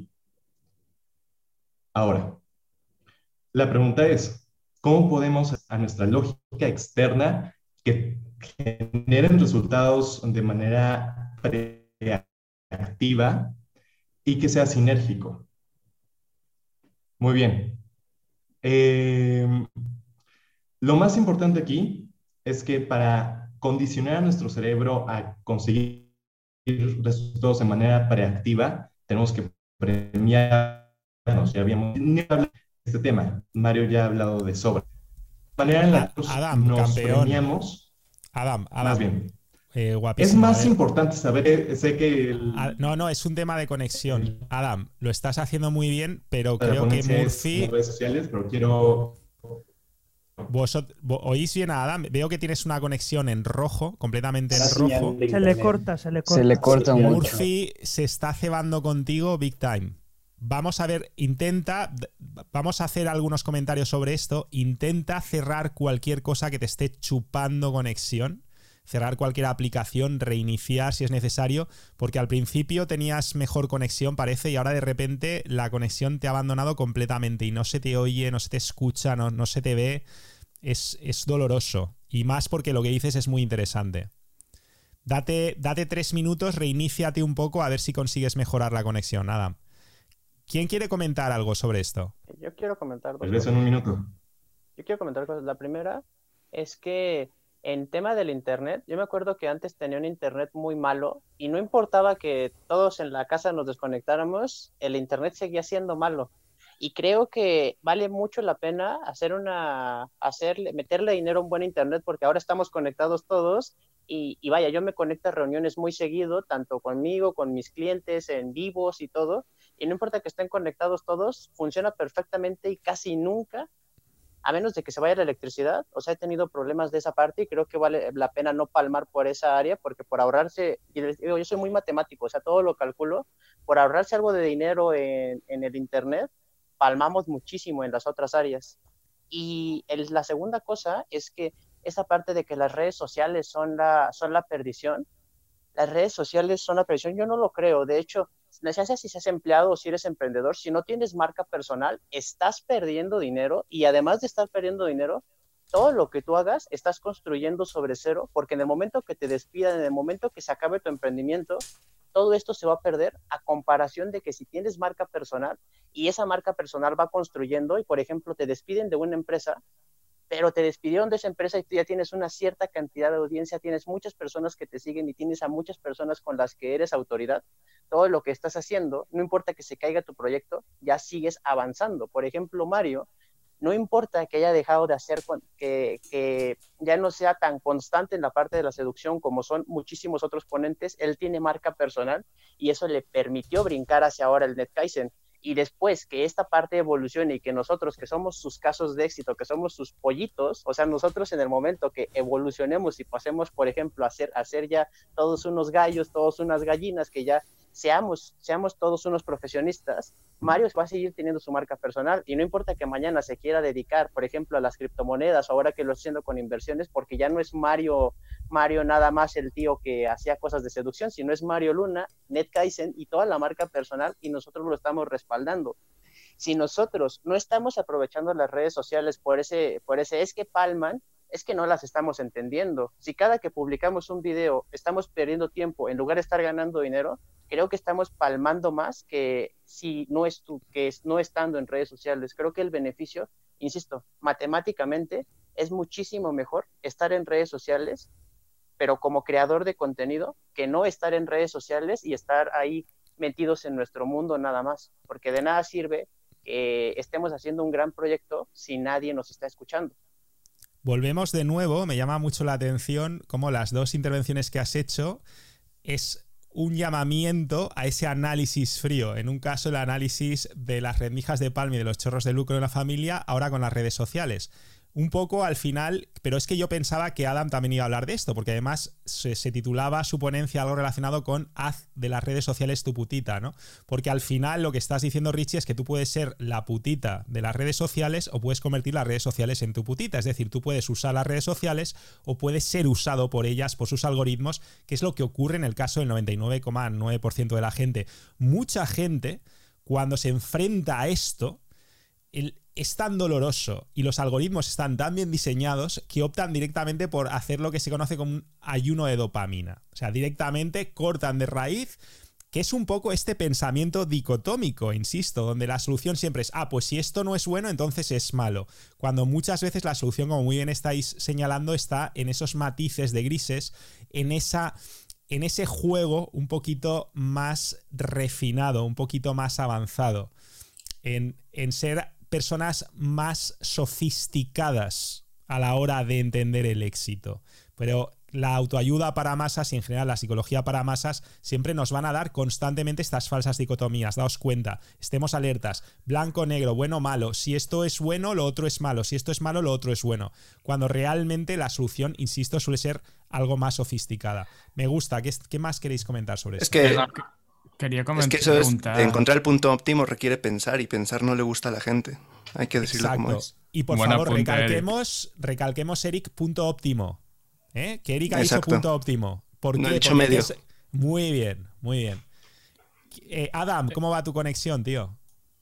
Ahora, la pregunta es, ¿cómo podemos a nuestra lógica externa que generen resultados de manera preactiva y que sea sinérgico? Muy bien. Eh, lo más importante aquí es que para condicionar a nuestro cerebro a conseguir resultados de manera preactiva, tenemos que premiar. Ya habíamos hablado de este tema. Mario ya ha hablado de sobra. La manera en la que Adam, nos campeón. premiamos. Adam, Adam. Más bien. Eh, es más importante saber, sé que... El... No, no, es un tema de conexión. Adam, lo estás haciendo muy bien, pero Para creo que Murphy... En redes sociales, pero quiero... ¿Vos oís bien a Adam? Veo que tienes una conexión en rojo, completamente en rojo. Se le corta, se le corta. Se le corta mucho. Murphy se está cebando contigo big time. Vamos a ver, intenta, vamos a hacer algunos comentarios sobre esto. Intenta cerrar cualquier cosa que te esté chupando conexión, cerrar cualquier aplicación, reiniciar si es necesario, porque al principio tenías mejor conexión, parece, y ahora de repente la conexión te ha abandonado completamente y no se te oye, no se te escucha, no, no se te ve. Es, es doloroso, y más porque lo que dices es muy interesante. Date, date tres minutos, reiníciate un poco a ver si consigues mejorar la conexión. Nada. ¿Quién quiere comentar algo sobre esto? Yo quiero comentar dos cosas. En un minuto. Yo quiero comentar cosas. La primera es que en tema del internet, yo me acuerdo que antes tenía un internet muy malo y no importaba que todos en la casa nos desconectáramos, el internet seguía siendo malo. Y creo que vale mucho la pena hacer una, hacerle, meterle dinero a un buen internet, porque ahora estamos conectados todos y, y vaya, yo me conecto a reuniones muy seguido, tanto conmigo, con mis clientes, en vivos y todo, y no importa que estén conectados todos, funciona perfectamente y casi nunca, a menos de que se vaya la electricidad, o sea, he tenido problemas de esa parte y creo que vale la pena no palmar por esa área, porque por ahorrarse, y les digo, yo soy muy matemático, o sea, todo lo calculo, por ahorrarse algo de dinero en, en el internet, palmamos muchísimo en las otras áreas. Y el, la segunda cosa es que esa parte de que las redes sociales son la, son la perdición, las redes sociales son la perdición, yo no lo creo. De hecho, no sé si seas empleado o si eres emprendedor, si no tienes marca personal, estás perdiendo dinero, y además de estar perdiendo dinero, todo lo que tú hagas estás construyendo sobre cero, porque en el momento que te despidan, en el momento que se acabe tu emprendimiento, todo esto se va a perder, a comparación de que si tienes marca personal y esa marca personal va construyendo, y por ejemplo te despiden de una empresa, pero te despidieron de esa empresa y tú ya tienes una cierta cantidad de audiencia, tienes muchas personas que te siguen y tienes a muchas personas con las que eres autoridad, todo lo que estás haciendo, no importa que se caiga tu proyecto, ya sigues avanzando. Por ejemplo, Mario, no importa que haya dejado de hacer, que, que ya no sea tan constante en la parte de la seducción como son muchísimos otros ponentes, él tiene marca personal y eso le permitió brincar hacia ahora el NetKaizen. Y después que esta parte evolucione y que nosotros, que somos sus casos de éxito, que somos sus pollitos, o sea, nosotros en el momento que evolucionemos y pasemos, por ejemplo, a ser, a ser ya todos unos gallos, todos unas gallinas, que ya seamos, seamos todos unos profesionistas, Mario va a seguir teniendo su marca personal y no importa que mañana se quiera dedicar, por ejemplo, a las criptomonedas, ahora que lo está haciendo con inversiones, porque ya no es Mario, Mario nada más el tío que hacía cosas de seducción, sino es Mario Luna, NetKaizen y toda la marca personal, y nosotros lo estamos respaldando. Si nosotros no estamos aprovechando las redes sociales por ese, por ese es que palman, es que no las estamos entendiendo. Si cada que publicamos un video estamos perdiendo tiempo en lugar de estar ganando dinero, creo que estamos palmando más que si no, es tu, que es, no estando en redes sociales. Creo que el beneficio, insisto, matemáticamente es muchísimo mejor estar en redes sociales, pero como creador de contenido, que no estar en redes sociales y estar ahí metidos en nuestro mundo nada más, porque de nada sirve que estemos haciendo un gran proyecto si nadie nos está escuchando. volvemos de nuevo, me llama mucho la atención cómo las dos intervenciones que has hecho es un llamamiento a ese análisis frío. En un caso, el análisis de las rendijas de palma y de los chorros de lucro en la familia, ahora con las redes sociales. Un poco al final, pero es que yo pensaba que Adam también iba a hablar de esto, porque además se, se titulaba su ponencia algo relacionado con haz de las redes sociales tu putita, ¿no? Porque al final lo que estás diciendo, Richie, es que tú puedes ser la putita de las redes sociales o puedes convertir las redes sociales en tu putita. Es decir, tú puedes usar las redes sociales o puedes ser usado por ellas, por sus algoritmos, que es lo que ocurre en el caso del noventa y nueve coma nueve por ciento de la gente. Mucha gente, cuando se enfrenta a esto, el es tan doloroso y los algoritmos están tan bien diseñados que optan directamente por hacer lo que se conoce como un ayuno de dopamina. O sea, directamente cortan de raíz, que es un poco este pensamiento dicotómico, insisto, donde la solución siempre es, ah, pues si esto no es bueno, entonces es malo. Cuando muchas veces la solución, como muy bien estáis señalando, está en esos matices de grises, en esa... en ese juego un poquito más refinado, un poquito más avanzado, en, en ser personas más sofisticadas a la hora de entender el éxito. Pero la autoayuda para masas y en general la psicología para masas siempre nos van a dar constantemente estas falsas dicotomías. Daos cuenta, estemos alertas, blanco, negro, bueno, malo. Si esto es bueno, lo otro es malo. Si esto es malo, lo otro es bueno. Cuando realmente la solución, insisto, suele ser algo más sofisticada. Me gusta. ¿Qué, qué más queréis comentar sobre Es esto? que, Quería comentar, es que eso es, preguntar... encontrar el punto óptimo requiere pensar y pensar no le gusta a la gente. Hay que decirlo Exacto. como es. Y por Buen favor, apunte, recalquemos, recalquemos, Eric, punto óptimo. ¿Eh? Que Eric ha dicho Exacto. punto óptimo. ¿Por No qué? he dicho Porque medio. es- Muy bien, muy bien. Eh, Adam, ¿cómo va tu conexión, tío?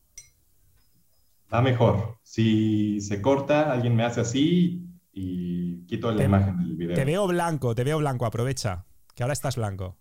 Va mejor. Si se corta, alguien me hace así y quito la Te- imagen del video. Te veo blanco, te veo blanco, aprovecha. Que ahora estás blanco.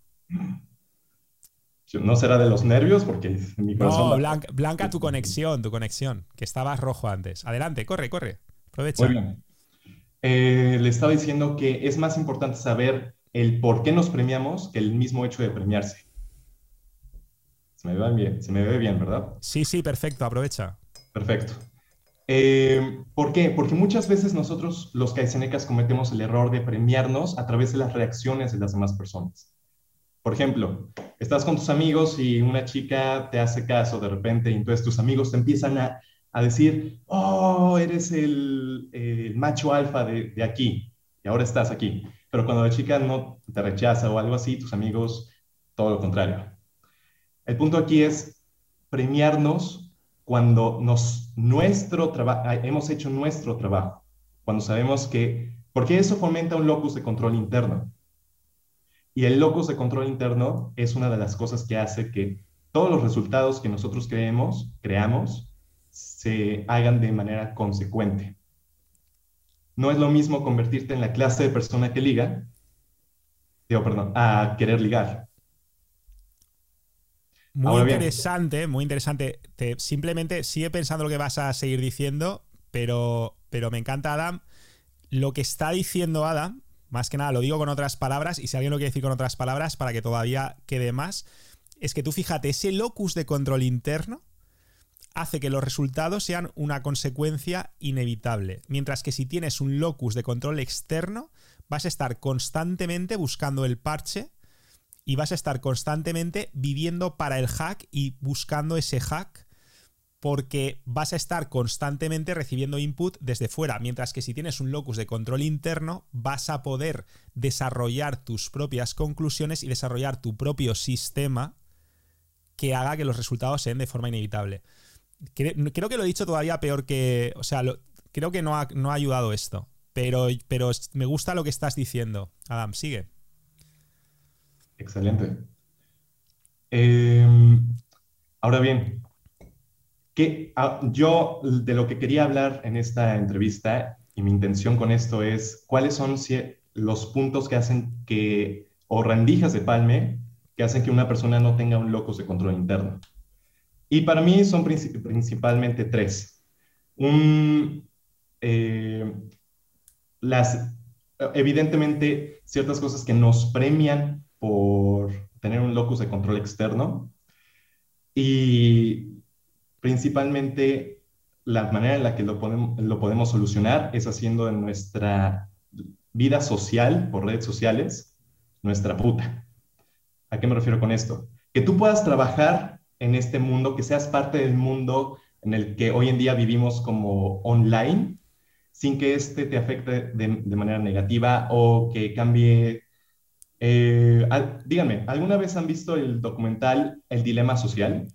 ¿No será de los nervios? Porque mi corazón No, va- blanca, blanca tu conexión, tu conexión. Que estabas rojo antes. Adelante, corre, corre. Aprovecha. Muy bien. Eh, le estaba diciendo que es más importante saber el por qué nos premiamos que el mismo hecho de premiarse. Se me ve bien, se me ve bien, ¿verdad? Sí, sí, perfecto, aprovecha. Perfecto. Eh, ¿por qué? Porque muchas veces nosotros, los kaizenecas, cometemos el error de premiarnos a través de las reacciones de las demás personas. Por ejemplo, estás con tus amigos y una chica te hace caso de repente y entonces tus amigos te empiezan a, a decir, oh, eres el, el macho alfa de, de aquí y ahora estás aquí. Pero cuando la chica no te rechaza o algo así, tus amigos, todo lo contrario. El punto aquí es premiarnos cuando nos, nuestro traba- hemos hecho nuestro trabajo, cuando sabemos que, porque eso fomenta un locus de control interno. Y el locus de control interno es una de las cosas que hace que todos los resultados que nosotros creemos, creamos se hagan de manera consecuente. No es lo mismo convertirte en la clase de persona que liga, digo, perdón, a querer ligar. Muy Ahora bien. interesante, muy interesante. Te, simplemente sigue pensando lo que vas a seguir diciendo, pero, pero me encanta, Adam. Lo que está diciendo Adam, más que nada lo digo con otras palabras, y si alguien lo quiere decir con otras palabras para que todavía quede más, es que tú fíjate, ese locus de control interno hace que los resultados sean una consecuencia inevitable. Mientras que si tienes un locus de control externo, vas a estar constantemente buscando el parche y vas a estar constantemente viviendo para el hack y buscando ese hack, porque vas a estar constantemente recibiendo input desde fuera, mientras que si tienes un locus de control interno vas a poder desarrollar tus propias conclusiones y desarrollar tu propio sistema que haga que los resultados sean de forma inevitable. Creo que lo he dicho todavía peor que... O sea, lo, creo que no ha, no ha ayudado esto, pero, pero me gusta lo que estás diciendo. Adam, sigue. Excelente. Eh, ahora bien, que, ah, yo de lo que quería hablar en esta entrevista y mi intención con esto es cuáles son si, los puntos que hacen que, o rendijas de palme, que hacen que una persona no tenga un locus de control interno. Y para mí son princip principalmente tres. Un, eh, las, evidentemente, ciertas cosas que nos premian por tener un locus de control externo y principalmente la manera en la que lo podemos, lo podemos solucionar es haciendo de nuestra vida social por redes sociales nuestra puta. ¿A qué me refiero con esto? Que tú puedas trabajar en este mundo, que seas parte del mundo en el que hoy en día vivimos como online, sin que este te afecte de, de manera negativa o que cambie. Eh, al, díganme, ¿alguna vez han visto el documental El Dilema Social?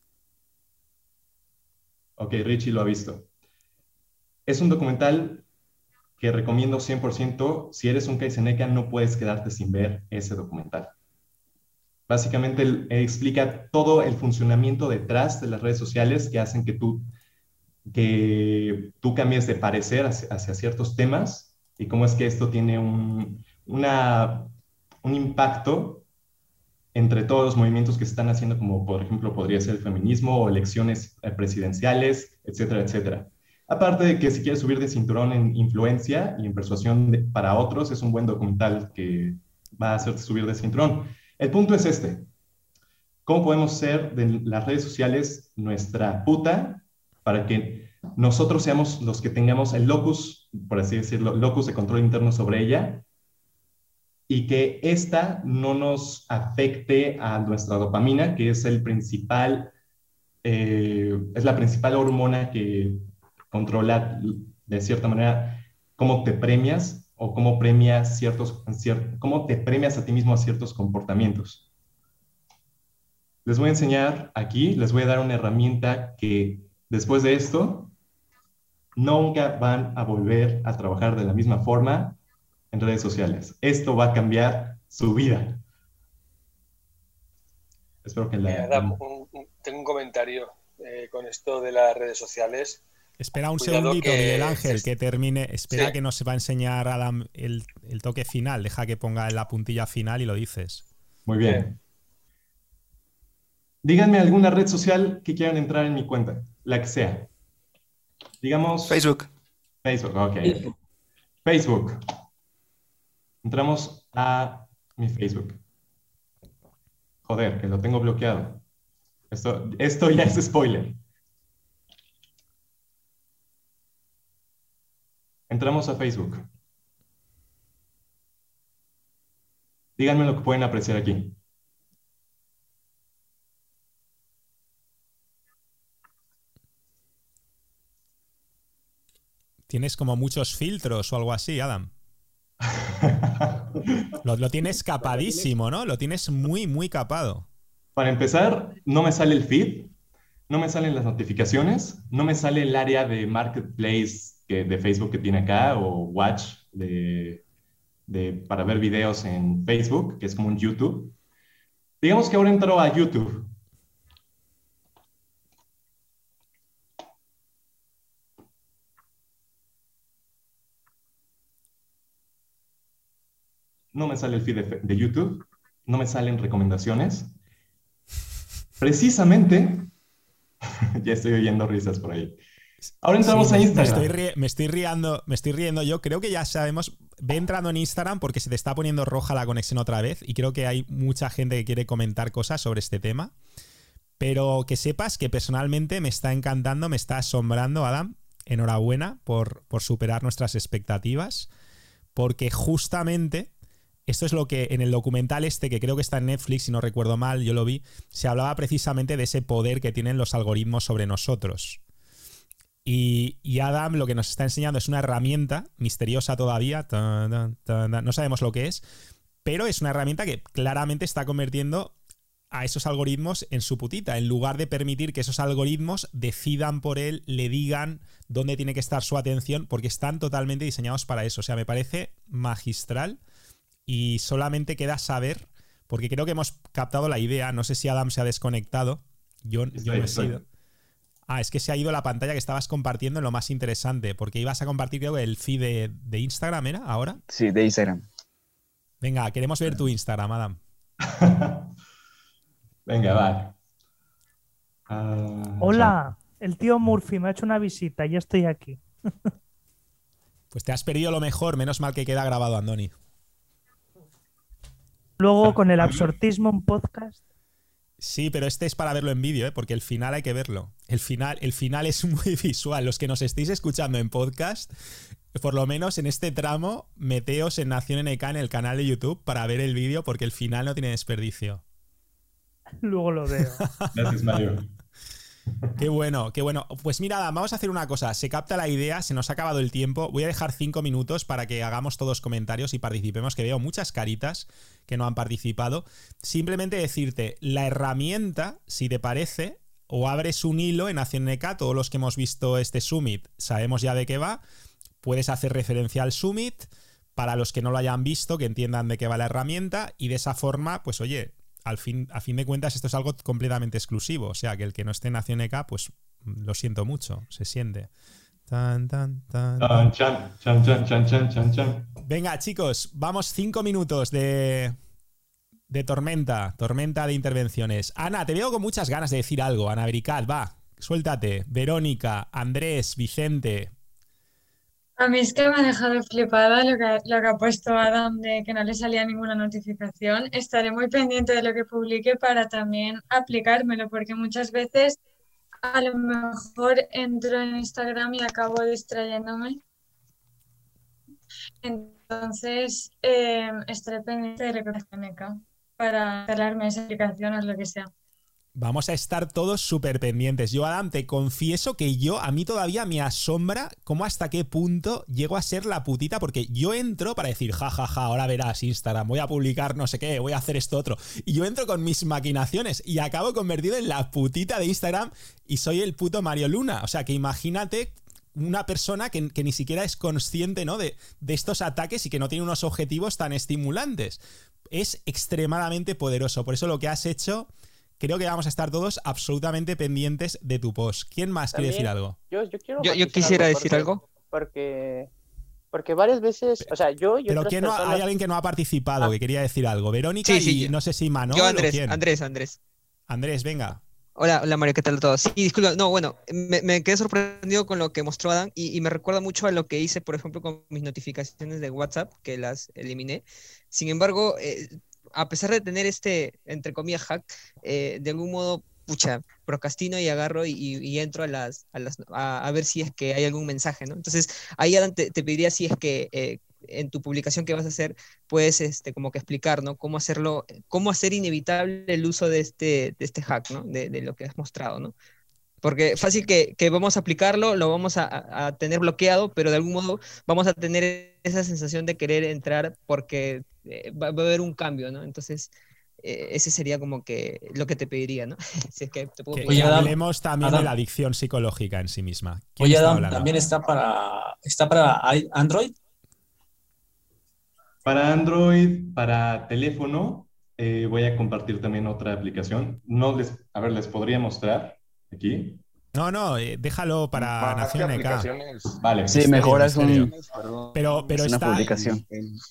Ok, Richie lo ha visto. Es un documental que recomiendo cien por ciento. Si eres un Kaizeneka, no puedes quedarte sin ver ese documental. Básicamente él, él explica todo el funcionamiento detrás de las redes sociales que hacen que tú, que tú cambies de parecer hacia, hacia ciertos temas y cómo es que esto tiene un, una, un impacto entre todos los movimientos que se están haciendo, como por ejemplo podría ser el feminismo o elecciones presidenciales, etcétera, etcétera. Aparte de que si quieres subir de cinturón en influencia y en persuasión de, para otros, es un buen documental que va a hacerte subir de cinturón. El punto es este. ¿Cómo podemos ser de las redes sociales nuestra puta para que nosotros seamos los que tengamos el locus, por así decirlo, locus de control interno sobre ella y que esta no nos afecte a nuestra dopamina, que es el principal, eh, es la principal hormona que controla de cierta manera cómo te premias o cómo premias ciertos, cier, cómo te premias a ti mismo a ciertos comportamientos. Les voy a enseñar aquí, les voy a dar una herramienta que después de esto nunca van a volver a trabajar de la misma forma en redes sociales. Esto va a cambiar su vida. Espero que la... Eh, Adam, un, un, tengo un comentario eh, con esto de las redes sociales. Espera un Cuidado segundito, que... Miguel Ángel, que termine. Espera sí. que nos va a enseñar Adam el, el toque final. Deja que ponga la puntilla final y lo dices. Muy bien. Díganme alguna red social que quieran entrar en mi cuenta, la que sea. Digamos... Facebook. Facebook, ok. Facebook. Entramos a mi Facebook. Joder, que lo tengo bloqueado. Esto, esto ya es spoiler. Entramos a Facebook. Díganme lo que pueden apreciar aquí. Tienes como muchos filtros o algo así, Adam. lo, lo tienes capadísimo, ¿no? Lo tienes muy, muy capado. Para empezar, no me sale el feed, no me salen las notificaciones, no me sale el área de Marketplace que, de Facebook que tiene acá, o Watch de, de, para ver videos en Facebook, que es como un YouTube. Digamos que ahora entro a YouTube. No me sale el feed de, de YouTube, no me salen recomendaciones. Precisamente, ya estoy oyendo risas por ahí. Ahora entramos sí, a me, Instagram. Me estoy, ri me, estoy riendo, me estoy riendo yo. Creo que ya sabemos. Ve entrando en Instagram porque se te está poniendo roja la conexión otra vez. Y creo que hay mucha gente que quiere comentar cosas sobre este tema. Pero que sepas que personalmente me está encantando, me está asombrando, Adam. Enhorabuena por, por superar nuestras expectativas. Porque justamente... Esto es lo que en el documental este, que creo que está en Netflix, si no recuerdo mal, yo lo vi, se hablaba precisamente de ese poder que tienen los algoritmos sobre nosotros. Y, y Adam lo que nos está enseñando es una herramienta misteriosa todavía, ta, ta, ta, ta, no sabemos lo que es, pero es una herramienta que claramente está convirtiendo a esos algoritmos en su putita, en lugar de permitir que esos algoritmos decidan por él, le digan dónde tiene que estar su atención, porque están totalmente diseñados para eso. O sea, me parece magistral. Y solamente queda saber, porque creo que hemos captado la idea. No sé si Adam se ha desconectado. Yo, estoy, yo me he estoy. ido. Ah, es que se ha ido la pantalla que estabas compartiendo en lo más interesante, porque ibas a compartir, creo, el feed de, de Instagram, ¿era? ¿Ahora? Sí, de Instagram. Venga, queremos ver tu Instagram, Adam. Venga, vale. Uh, Hola, el tío Murphy me ha hecho una visita, ya estoy aquí. Pues te has perdido lo mejor, menos mal que queda grabado, Andoni. Luego con el absortismo en podcast. Sí, pero este es para verlo en vídeo, ¿eh? Porque el final hay que verlo. El final, el final es muy visual. Los que nos estéis escuchando en podcast, por lo menos en este tramo, meteos en Nación N K en el canal de YouTube para ver el vídeo, porque el final no tiene desperdicio. Luego lo veo. Gracias, Mario. Qué bueno, qué bueno. Pues mira, vamos a hacer una cosa. Se capta la idea, se nos ha acabado el tiempo. Voy a dejar cinco minutos para que hagamos todos comentarios y participemos, que veo muchas caritas que no han participado. Simplemente decirte, la herramienta, si te parece, o abres un hilo en Nación N K, todos los que hemos visto este Summit sabemos ya de qué va. Puedes hacer referencia al Summit, para los que no lo hayan visto, que entiendan de qué va la herramienta, y de esa forma, pues oye, al fin, a fin de cuentas esto es algo completamente exclusivo, o sea que el que no esté en Nación N K, pues lo siento mucho, se siente. Tan, tan, tan, tan. Chan, chan, chan, chan, chan, chan, chan. Venga, chicos, vamos cinco minutos de, de tormenta, tormenta de intervenciones. Ana, te veo con muchas ganas de decir algo. Ana Bericat, va, suéltate. Verónica, Andrés, Vicente. A mí es que me ha dejado flipada lo que, lo que ha puesto Adam de que no le salía ninguna notificación. Estaré muy pendiente de lo que publique para también aplicármelo, porque muchas veces a lo mejor entro en Instagram y acabo distrayéndome. Entonces, eh, estaré pendiente de lo que hace N K para instalarme esa aplicación o lo que sea. Vamos a estar todos súper pendientes. Yo, Adam, te confieso que yo, a mí todavía me asombra cómo hasta qué punto llego a ser la putita, porque yo entro para decir, ja, ja, ja, ahora verás Instagram, voy a publicar no sé qué, voy a hacer esto otro. Y yo entro con mis maquinaciones y acabo convertido en la putita de Instagram y soy el puto Mario Luna. O sea, que imagínate una persona que, que ni siquiera es consciente, ¿no?, de, de estos ataques y que no tiene unos objetivos tan estimulantes. Es extremadamente poderoso. Por eso lo que has hecho... Creo que vamos a estar todos absolutamente pendientes de tu post. ¿Quién más quiere decir algo? Yo, yo, quiero yo, yo quisiera algo decir porque, algo. Porque, porque varias veces, o sea, yo y Pero otras ¿quién no, personas... hay alguien que no ha participado, ah. que quería decir algo. Verónica sí, sí, y yo. no sé si Manolo. Yo, Andrés, ¿o quién? Andrés, Andrés. Andrés, venga. Hola, hola Mario, ¿qué tal todo? Sí, disculpa, no, bueno, me, me quedé sorprendido con lo que mostró Adam y, y me recuerda mucho a lo que hice, por ejemplo, con mis notificaciones de WhatsApp, que las eliminé. Sin embargo, eh, a pesar de tener este, entre comillas, hack, eh, de algún modo, pucha, procrastino y agarro y, y entro a las, a, las a, a ver si es que hay algún mensaje, ¿no? Entonces, ahí Adam te, te pediría si es que eh, en tu publicación que vas a hacer, puedes este, como que explicar, ¿no? Cómo hacerlo, cómo hacer inevitable el uso de este, de este hack, ¿no? De, de lo que has mostrado, ¿no? Porque fácil que, que vamos a aplicarlo, lo vamos a, a tener bloqueado, pero de algún modo vamos a tener esa sensación de querer entrar porque eh, va, va a haber un cambio, ¿no? Entonces... Eh, ese sería como que lo que te pediría, ¿no? Si es que te puedo que Oye, Adam, hablemos también Adam, de la adicción psicológica en sí misma. Oye, Adam, ¿también está para, está para Android? Para Android, para teléfono, eh, voy a compartir también otra aplicación. No les, a ver, les podría mostrar aquí. No, no, eh, déjalo para Más Nación N K. Vale. Sí, mejor es un... Pero, pero es una está... publicación.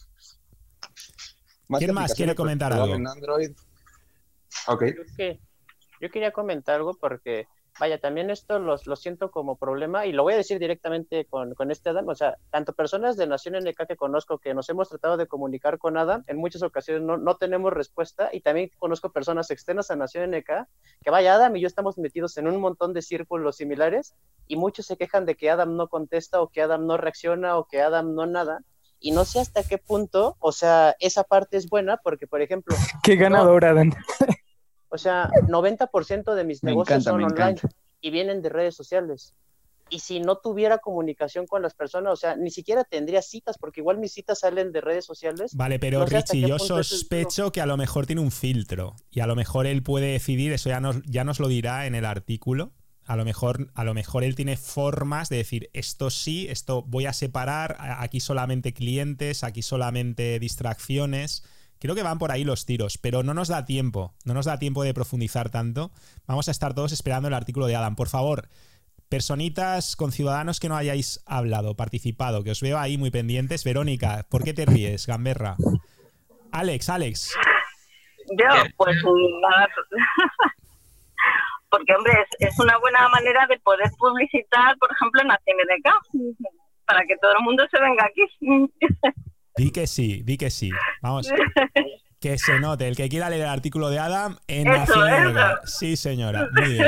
Más ¿Quién más quiere comentar algo? En Android. Okay. Yo, que, yo quería comentar algo porque, vaya, también esto lo, lo siento como problema y lo voy a decir directamente con, con este Adam. O sea, tanto personas de Nación N K que conozco que nos hemos tratado de comunicar con Adam, en muchas ocasiones no, no tenemos respuesta, y también conozco personas externas a Nación N K que, vaya, Adam y yo estamos metidos en un montón de círculos similares y muchos se quejan de que Adam no contesta o que Adam no reacciona o que Adam no nada. Y no sé hasta qué punto, o sea, esa parte es buena porque, por ejemplo... ¡Qué ganador, no, Adam! O sea, noventa por ciento de mis me negocios encanta, son online encanta. y vienen de redes sociales. Y si no tuviera comunicación con las personas, o sea, ni siquiera tendría citas, porque igual mis citas salen de redes sociales. Vale, pero no sé Richie, yo sospecho que a lo mejor tiene un filtro y a lo mejor él puede decidir, eso ya nos, ya nos lo dirá en el artículo. A lo mejor, a lo mejor él tiene formas de decir esto sí, esto voy a separar, aquí solamente clientes, aquí solamente distracciones. Creo que van por ahí los tiros, pero no nos da tiempo, no nos da tiempo de profundizar tanto. Vamos a estar todos esperando el artículo de Adam. Por favor, personitas con ciudadanos que no hayáis hablado, participado, que os veo ahí muy pendientes. Verónica, ¿por qué te ríes, gamberra? Alex, Alex. Yo, pues nada... Porque, hombre, es, es una buena manera de poder publicitar, por ejemplo, en Nación N K, para que todo el mundo se venga aquí. Di que sí, di que sí. Vamos. Que se note. El que quiera leer el artículo de Adam en Eso, Nación. eso. Sí, señora. Muy bien.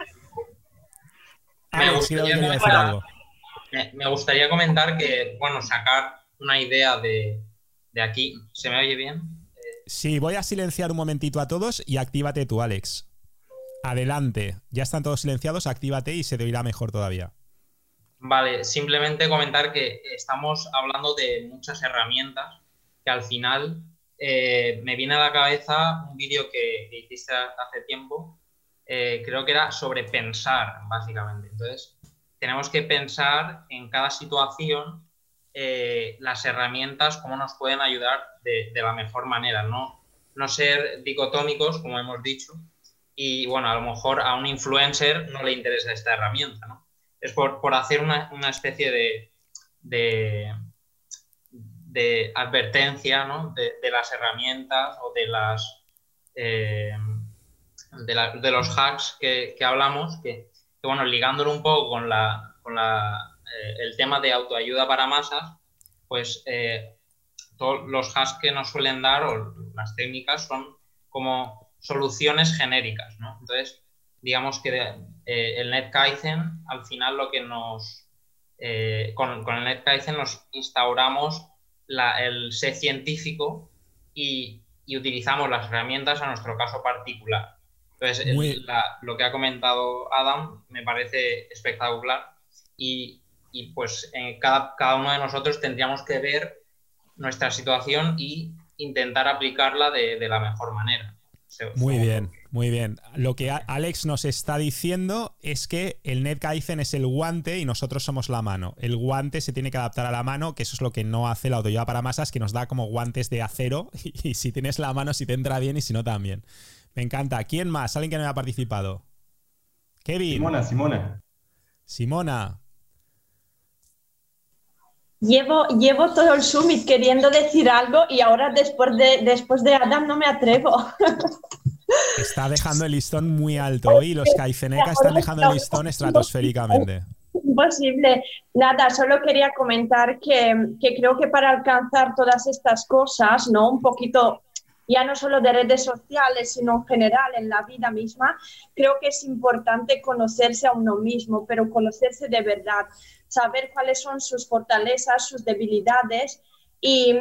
Me Alex, creo que gustaría, quería decir comentar, algo. me, me gustaría comentar que, bueno, sacar una idea de, de aquí. ¿Se me oye bien? Sí, voy a silenciar un momentito a todos y actívate tú, Alex. Adelante. Ya están todos silenciados, actívate y se te oirá mejor todavía. Vale, simplemente comentar que estamos hablando de muchas herramientas que al final eh, me viene a la cabeza un vídeo que, que hiciste hace tiempo, eh, creo que era sobre pensar, básicamente. Entonces, tenemos que pensar en cada situación eh, las herramientas, cómo nos pueden ayudar de, de la mejor manera, ¿no? No ser dicotómicos, como hemos dicho, y bueno, a lo mejor a un influencer no le interesa esta herramienta, ¿no? Es por, por hacer una, una especie de, de, de advertencia, ¿no? de, de las herramientas o de, las, eh, de, la, de los hacks que, que hablamos, que, que, bueno, ligándolo un poco con, la, con la, eh, el tema de autoayuda para masas, pues eh, todos los hacks que nos suelen dar o las técnicas son como soluciones genéricas, ¿no? Entonces, digamos que eh, el NetKaizen, al final lo que nos... Eh, con, con el NetKaizen nos instauramos la, el ser científico y, y utilizamos las herramientas a nuestro caso particular. Entonces, el, la, lo que ha comentado Adam me parece espectacular y, y pues eh, cada, cada uno de nosotros tendríamos que ver nuestra situación y intentar aplicarla de, de la mejor manera. Muy bien, muy bien. Lo que Alex nos está diciendo es que el NetKaizen es el guante y nosotros somos la mano. El guante se tiene que adaptar a la mano, que eso es lo que no hace la autoayuda para masas, que nos da como guantes de acero y, y si tienes la mano, si te entra bien y si no, también. Me encanta. ¿Quién más? ¿Alguien que no haya participado? Kevin. Simona, Simona. Simona. Llevo, llevo todo el summit queriendo decir algo y ahora después de, después de Adam no me atrevo. Está dejando el listón muy alto hoy y los Kaizenecas están dejando el listón estratosféricamente. Imposible. Nada, solo quería comentar que, que creo que para alcanzar todas estas cosas, ¿no? Un poquito, ya no solo de redes sociales, sino en general en la vida misma, creo que es importante conocerse a uno mismo, pero conocerse de verdad. Saber cuáles son sus fortalezas, sus debilidades y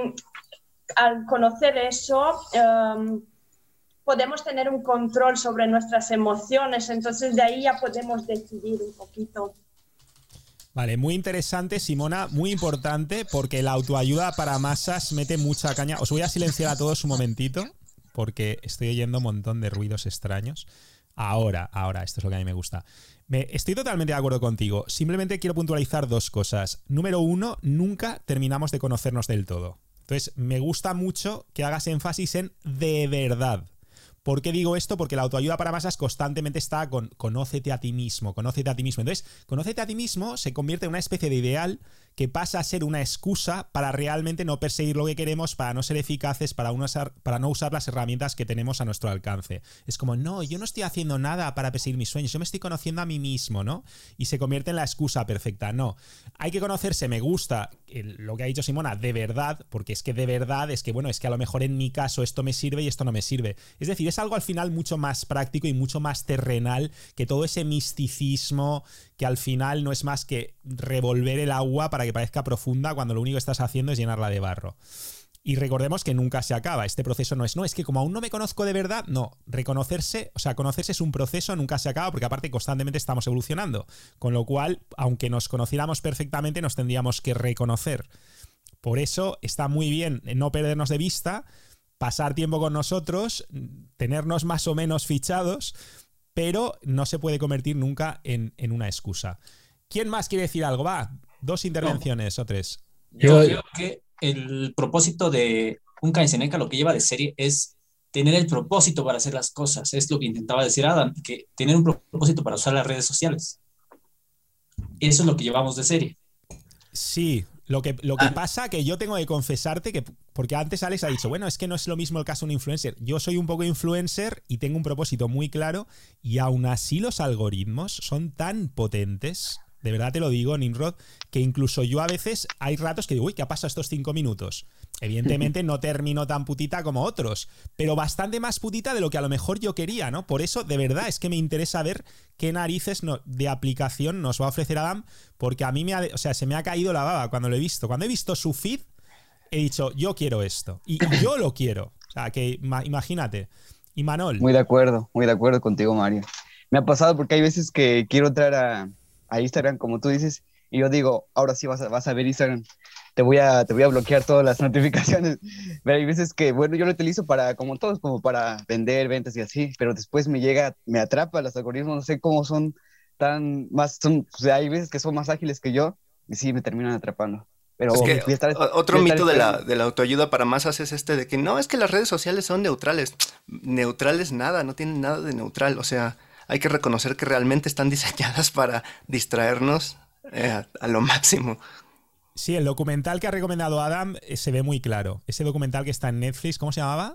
al conocer eso um, podemos tener un control sobre nuestras emociones, entonces de ahí ya podemos decidir un poquito. Vale, muy interesante, Simona, muy importante porque la autoayuda para masas mete mucha caña. Os voy a silenciar a todos un momentito porque estoy oyendo un montón de ruidos extraños. Ahora, ahora, esto es lo que a mí me gusta. Me, estoy totalmente de acuerdo contigo. Simplemente quiero puntualizar dos cosas. Número uno, nunca terminamos de conocernos del todo. Entonces, me gusta mucho que hagas énfasis en de verdad. ¿Por qué digo esto? Porque la autoayuda para masas constantemente está con conócete a ti mismo, conócete a ti mismo. Entonces, conócete a ti mismo se convierte en una especie de ideal que pasa a ser una excusa para realmente no perseguir lo que queremos, para no ser eficaces, para, usar, para no usar las herramientas que tenemos a nuestro alcance. Es como, no, yo no estoy haciendo nada para perseguir mis sueños, yo me estoy conociendo a mí mismo, ¿no? Y se convierte en la excusa perfecta. No, hay que conocerse, me gusta el, lo que ha dicho Simona, de verdad, porque es que de verdad es que, bueno, es que a lo mejor en mi caso esto me sirve y esto no me sirve. Es decir, es algo al final mucho más práctico y mucho más terrenal que todo ese misticismo que al final no es más que revolver el agua para que parezca profunda cuando lo único que estás haciendo es llenarla de barro. Y recordemos que nunca se acaba. Este proceso no es, no, es que como aún no me conozco de verdad, no. Reconocerse, o sea, conocerse es un proceso, nunca se acaba, porque aparte constantemente estamos evolucionando. Con lo cual, aunque nos conociéramos perfectamente, nos tendríamos que reconocer. Por eso está muy bien no perdernos de vista, pasar tiempo con nosotros, tenernos más o menos fichados, pero no se puede convertir nunca en, en una excusa. ¿Quién más quiere decir algo? Va, dos intervenciones no. o tres. Yo creo que el propósito de un Kaizeneca, lo que lleva de serie, es tener el propósito para hacer las cosas. Es lo que intentaba decir Adam, que tener un propósito para usar las redes sociales. Eso es lo que llevamos de serie. Sí, lo que, lo que ah. pasa que yo tengo que confesarte que, porque antes Alex ha dicho, bueno, es que no es lo mismo el caso de un influencer. Yo soy un poco influencer y tengo un propósito muy claro y aún así los algoritmos son tan potentes de verdad te lo digo, Nimrod, que incluso yo a veces hay ratos que digo, uy, ¿qué ha pasado estos cinco minutos? Evidentemente no termino tan putita como otros, pero bastante más putita de lo que a lo mejor yo quería, ¿no? Por eso, de verdad, es que me interesa ver qué narices no, de aplicación nos va a ofrecer Adam, porque a mí me ha, o sea, se me ha caído la baba cuando lo he visto. Cuando he visto su feed, he dicho, yo quiero esto. Y yo lo quiero. O sea, que imagínate. Y Manol. Muy de acuerdo, muy de acuerdo contigo, Mario. Me ha pasado porque hay veces que quiero entrar a, a Instagram, como tú dices, y yo digo, ahora sí vas a, vas a ver Instagram, te voy, a, te voy a bloquear todas las notificaciones. Pero hay veces que, bueno, yo lo utilizo para, como todos, como para vender, ventas y así, pero después me llega, me atrapa los algoritmos, no sé cómo son tan más, son, o sea, hay veces que son más ágiles que yo, y sí, me terminan atrapando. Pero es que voy a estar, otro voy a estar mito de la, de la autoayuda para masas es este de que no, es que las redes sociales son neutrales. Neutrales nada, no tienen nada de neutral. O sea, hay que reconocer que realmente están diseñadas para distraernos eh, a, a lo máximo. Sí, el documental que ha recomendado Adam eh, se ve muy claro. Ese documental que está en Netflix, ¿cómo se llamaba?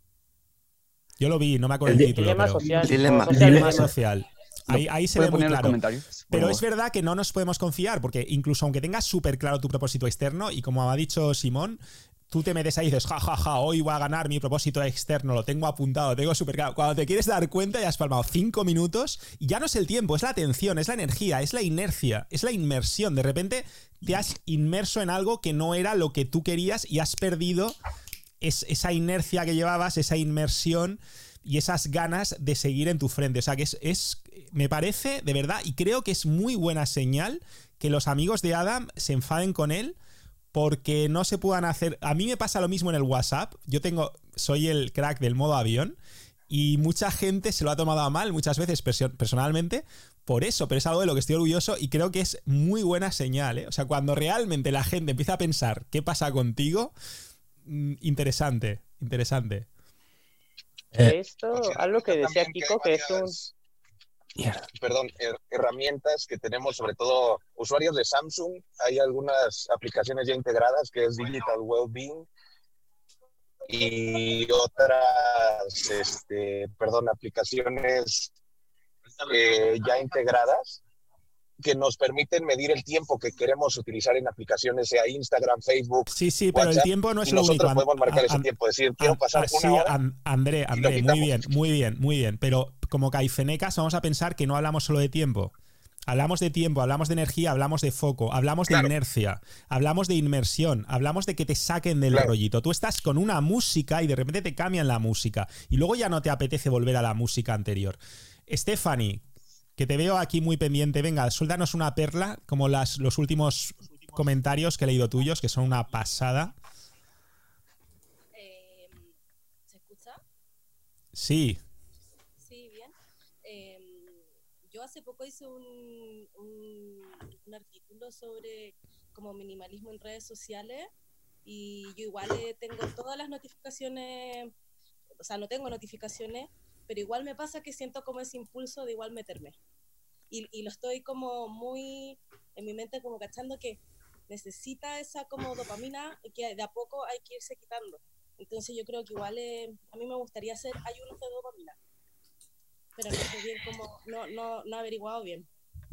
Yo lo vi, no me acuerdo el, el título. Dilema pero... social. Dilema, dilema social. Ahí, ahí se ve muy claro. Pero bueno, es verdad que no nos podemos confiar, porque incluso aunque tengas súper claro tu propósito externo, y como ha dicho Simón, tú te metes ahí y dices, ja, ja, ja, hoy voy a ganar mi propósito externo, lo tengo apuntado, lo tengo súper claro. Cuando te quieres dar cuenta ya has palmado cinco minutos y ya no es el tiempo, es la atención, es la energía, es la inercia, es la inmersión. De repente te has inmerso en algo que no era lo que tú querías y has perdido es, esa inercia que llevabas, esa inmersión y esas ganas de seguir en tu frente. O sea, que es, es, me parece, de verdad, y creo que es muy buena señal que los amigos de Adam se enfaden con él porque no se puedan hacer... A mí me pasa lo mismo en el WhatsApp. Yo tengo, soy el crack del modo avión y mucha gente se lo ha tomado a mal muchas veces personalmente por eso, pero es algo de lo que estoy orgulloso y creo que es muy buena señal, ¿eh? O sea, cuando realmente la gente empieza a pensar qué pasa contigo, interesante, interesante. Esto, algo que decía Kiko, que es un... Perdón, her herramientas que tenemos, sobre todo usuarios de Samsung. Hay algunas aplicaciones ya integradas que es Digital Wellbeing y otras, este, perdón, aplicaciones eh, ya integradas que nos permiten medir el tiempo que queremos utilizar en aplicaciones, sea Instagram, Facebook, sí, sí, WhatsApp, pero el tiempo no es y lo nosotros único. podemos marcar And, ese and, tiempo, decir, quiero pasar and, una sí, hora. and, André, André, muy bien, muy bien, muy bien, pero como caifenecas vamos a pensar que no hablamos solo de tiempo. Hablamos de tiempo, hablamos de energía, hablamos de foco, hablamos de claro. inercia, hablamos de inmersión, hablamos de que te saquen del claro. rollito. Tú estás con una música y de repente te cambian la música y luego ya no te apetece volver a la música anterior. Stephanie, que te veo aquí muy pendiente, venga, suéltanos una perla como las, los últimos comentarios que he leído tuyos, que son una pasada. Eh, ¿Se escucha? Sí. Sí, bien. Eh, yo hace poco hice un, un, un artículo sobre como minimalismo en redes sociales y yo igual eh, tengo todas las notificaciones, o sea, no tengo notificaciones, pero igual me pasa que siento como ese impulso de igual meterme. Y, y lo estoy como muy en mi mente como cachando que necesita esa como dopamina y que de a poco hay que irse quitando. Entonces yo creo que igual eh, a mí me gustaría hacer ayunos de dopamina. Pero no sé bien cómo, no, no, no he averiguado bien.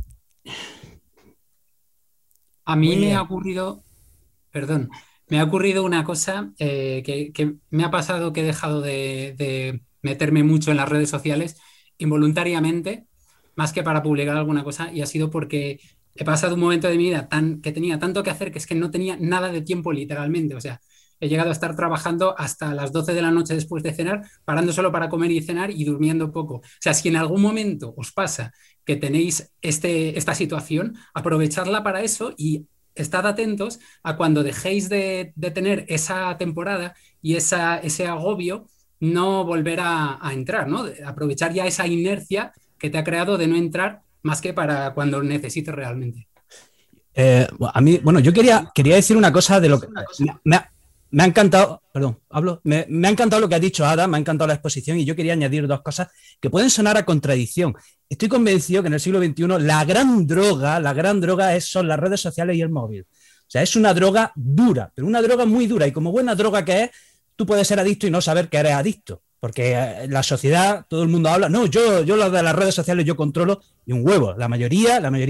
A mí me ha ocurrido, perdón, me ha ocurrido una cosa eh, que, que me ha pasado que he dejado de... de meterme mucho en las redes sociales involuntariamente, más que para publicar alguna cosa, y ha sido porque he pasado un momento de mi vida tan, que tenía tanto que hacer que es que no tenía nada de tiempo literalmente. O sea, he llegado a estar trabajando hasta las doce de la noche después de cenar, parando solo para comer y cenar y durmiendo poco. O sea, si en algún momento os pasa que tenéis este, esta situación, aprovechadla para eso y estad atentos a cuando dejéis de, de tener esa temporada y esa, ese agobio, no volver a, a entrar, ¿no? Aprovechar ya esa inercia que te ha creado de no entrar más que para cuando necesites realmente. Eh, a mí, bueno, yo quería, quería decir una cosa de lo que me, me, ha, me ha encantado, perdón, hablo, me, me ha encantado lo que ha dicho Adam, me ha encantado la exposición y yo quería añadir dos cosas que pueden sonar a contradicción. Estoy convencido que en el siglo veintiuno la gran droga, la gran droga es, son las redes sociales y el móvil. O sea, es una droga dura, pero una droga muy dura y como buena droga que es, tú puedes ser adicto y no saber que eres adicto, porque en la sociedad todo el mundo habla, no, yo, yo lo de las redes sociales yo controlo y un huevo, la mayoría, la mayoría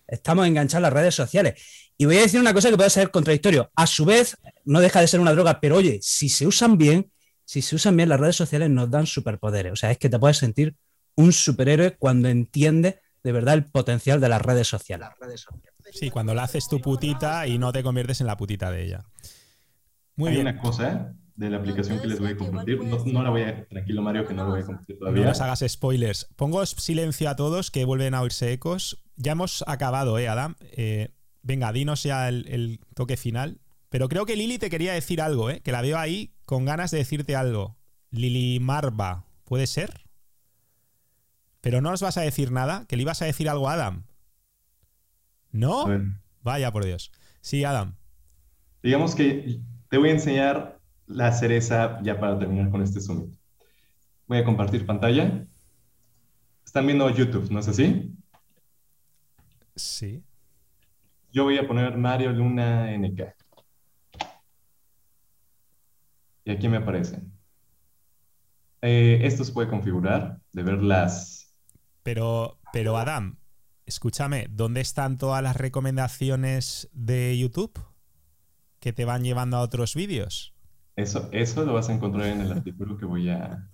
estamos enganchados a las redes sociales. Y voy a decir una cosa que puede ser contradictorio. A su vez, no deja de ser una droga, pero oye, si se usan bien, si se usan bien, las redes sociales nos dan superpoderes. O sea, es que te puedes sentir un superhéroe cuando entiendes de verdad el potencial de las redes sociales. Sí, cuando la haces tu putita y no te conviertes en la putita de ella. Muy Hay bien. una cosa de la aplicación que les voy a compartir. No, no la voy a... Tranquilo, Mario, que no la voy a compartir No todavía. nos hagas spoilers. Pongo silencio a todos que vuelven a oírse ecos. Ya hemos acabado, ¿eh, Adam? Eh, venga, dinos ya el, el toque final. Pero creo que Lili te quería decir algo, ¿eh? Que la veo ahí con ganas de decirte algo. Lili Marva, ¿puede ser? Pero no nos vas a decir nada, que le ibas a decir algo a Adam. ¿No? Vaya por Dios. Sí, Adam. Digamos que te voy a enseñar la cereza ya para terminar con este Summit. Voy a compartir pantalla. Están viendo YouTube, ¿no es así? Sí. Yo voy a poner Mario Luna N K. Y aquí me aparecen. Eh, esto se puede configurar, de ver las... Pero, pero Adam, escúchame, ¿dónde están todas las recomendaciones de YouTube que te van llevando a otros vídeos? Eso, eso lo vas a encontrar en el artículo que voy a...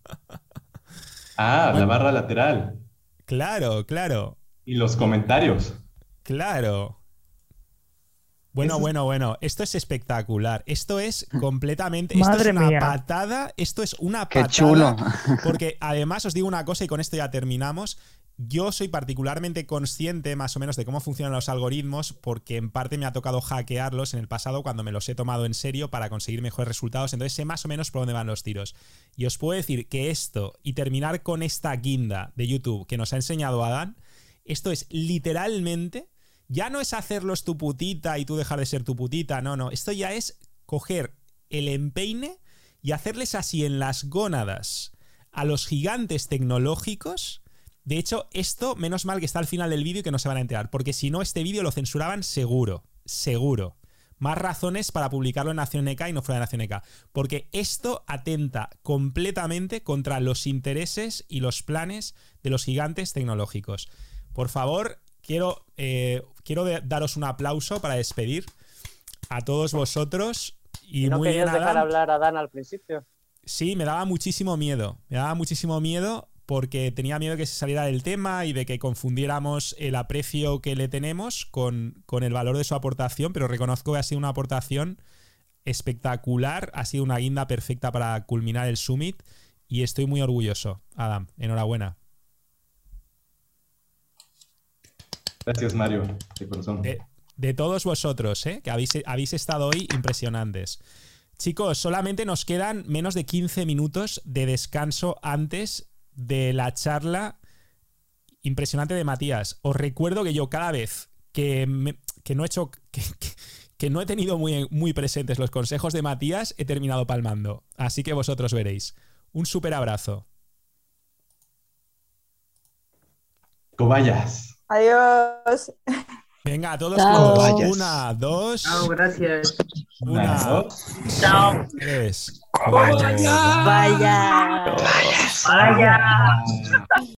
Ah, Bueno. la barra lateral. Claro, claro. Y los comentarios. Claro. Bueno, Eso es- bueno, bueno. Esto es espectacular. Esto es completamente... Esto Madre es una mía. patada. Esto es una Qué patada. chulo. Porque además os digo una cosa y con esto ya terminamos. Yo soy particularmente consciente más o menos de cómo funcionan los algoritmos porque en parte me ha tocado hackearlos en el pasado cuando me los he tomado en serio para conseguir mejores resultados. Entonces sé más o menos por dónde van los tiros. Y os puedo decir que esto y terminar con esta guinda de YouTube que nos ha enseñado Adán, esto es literalmente... Ya no es hacerlos tu putita y tú dejar de ser tu putita, no, no. Esto ya es coger el empeine y hacerles así en las gónadas a los gigantes tecnológicos. De hecho, esto, menos mal que está al final del vídeo y que no se van a enterar, porque si no, este vídeo lo censuraban seguro, seguro. Más razones para publicarlo en Nación N K y no fuera de Nación N K. Porque esto atenta completamente contra los intereses y los planes de los gigantes tecnológicos. Por favor, quiero, eh, quiero de- daros un aplauso para despedir a todos vosotros. Y ¿No muy bien, querías dejar Adán. hablar a Dan al principio? Sí, me daba muchísimo miedo. Me daba muchísimo miedo porque tenía miedo que se saliera del tema y de que confundiéramos el aprecio que le tenemos con, con el valor de su aportación, pero reconozco que ha sido una aportación espectacular, ha sido una guinda perfecta para culminar el Summit y estoy muy orgulloso. Adam, enhorabuena. Gracias, Mario, de corazón. De, de todos vosotros, ¿eh? Que habéis, habéis estado hoy impresionantes. Chicos, solamente nos quedan menos de quince minutos de descanso antes de la charla impresionante de Matías. Os recuerdo que yo cada vez que, me- que no he hecho que, que- que no he tenido muy, muy presentes los consejos de Matías, he terminado palmando. Así que vosotros veréis. Un súper abrazo. Cobayas. Adiós. Venga, a todos Chao. juntos. Cobayas. Una, dos. Chao, gracias. Una, Una, dos. Chao. Tres. Vaya. Vaya. Vaya.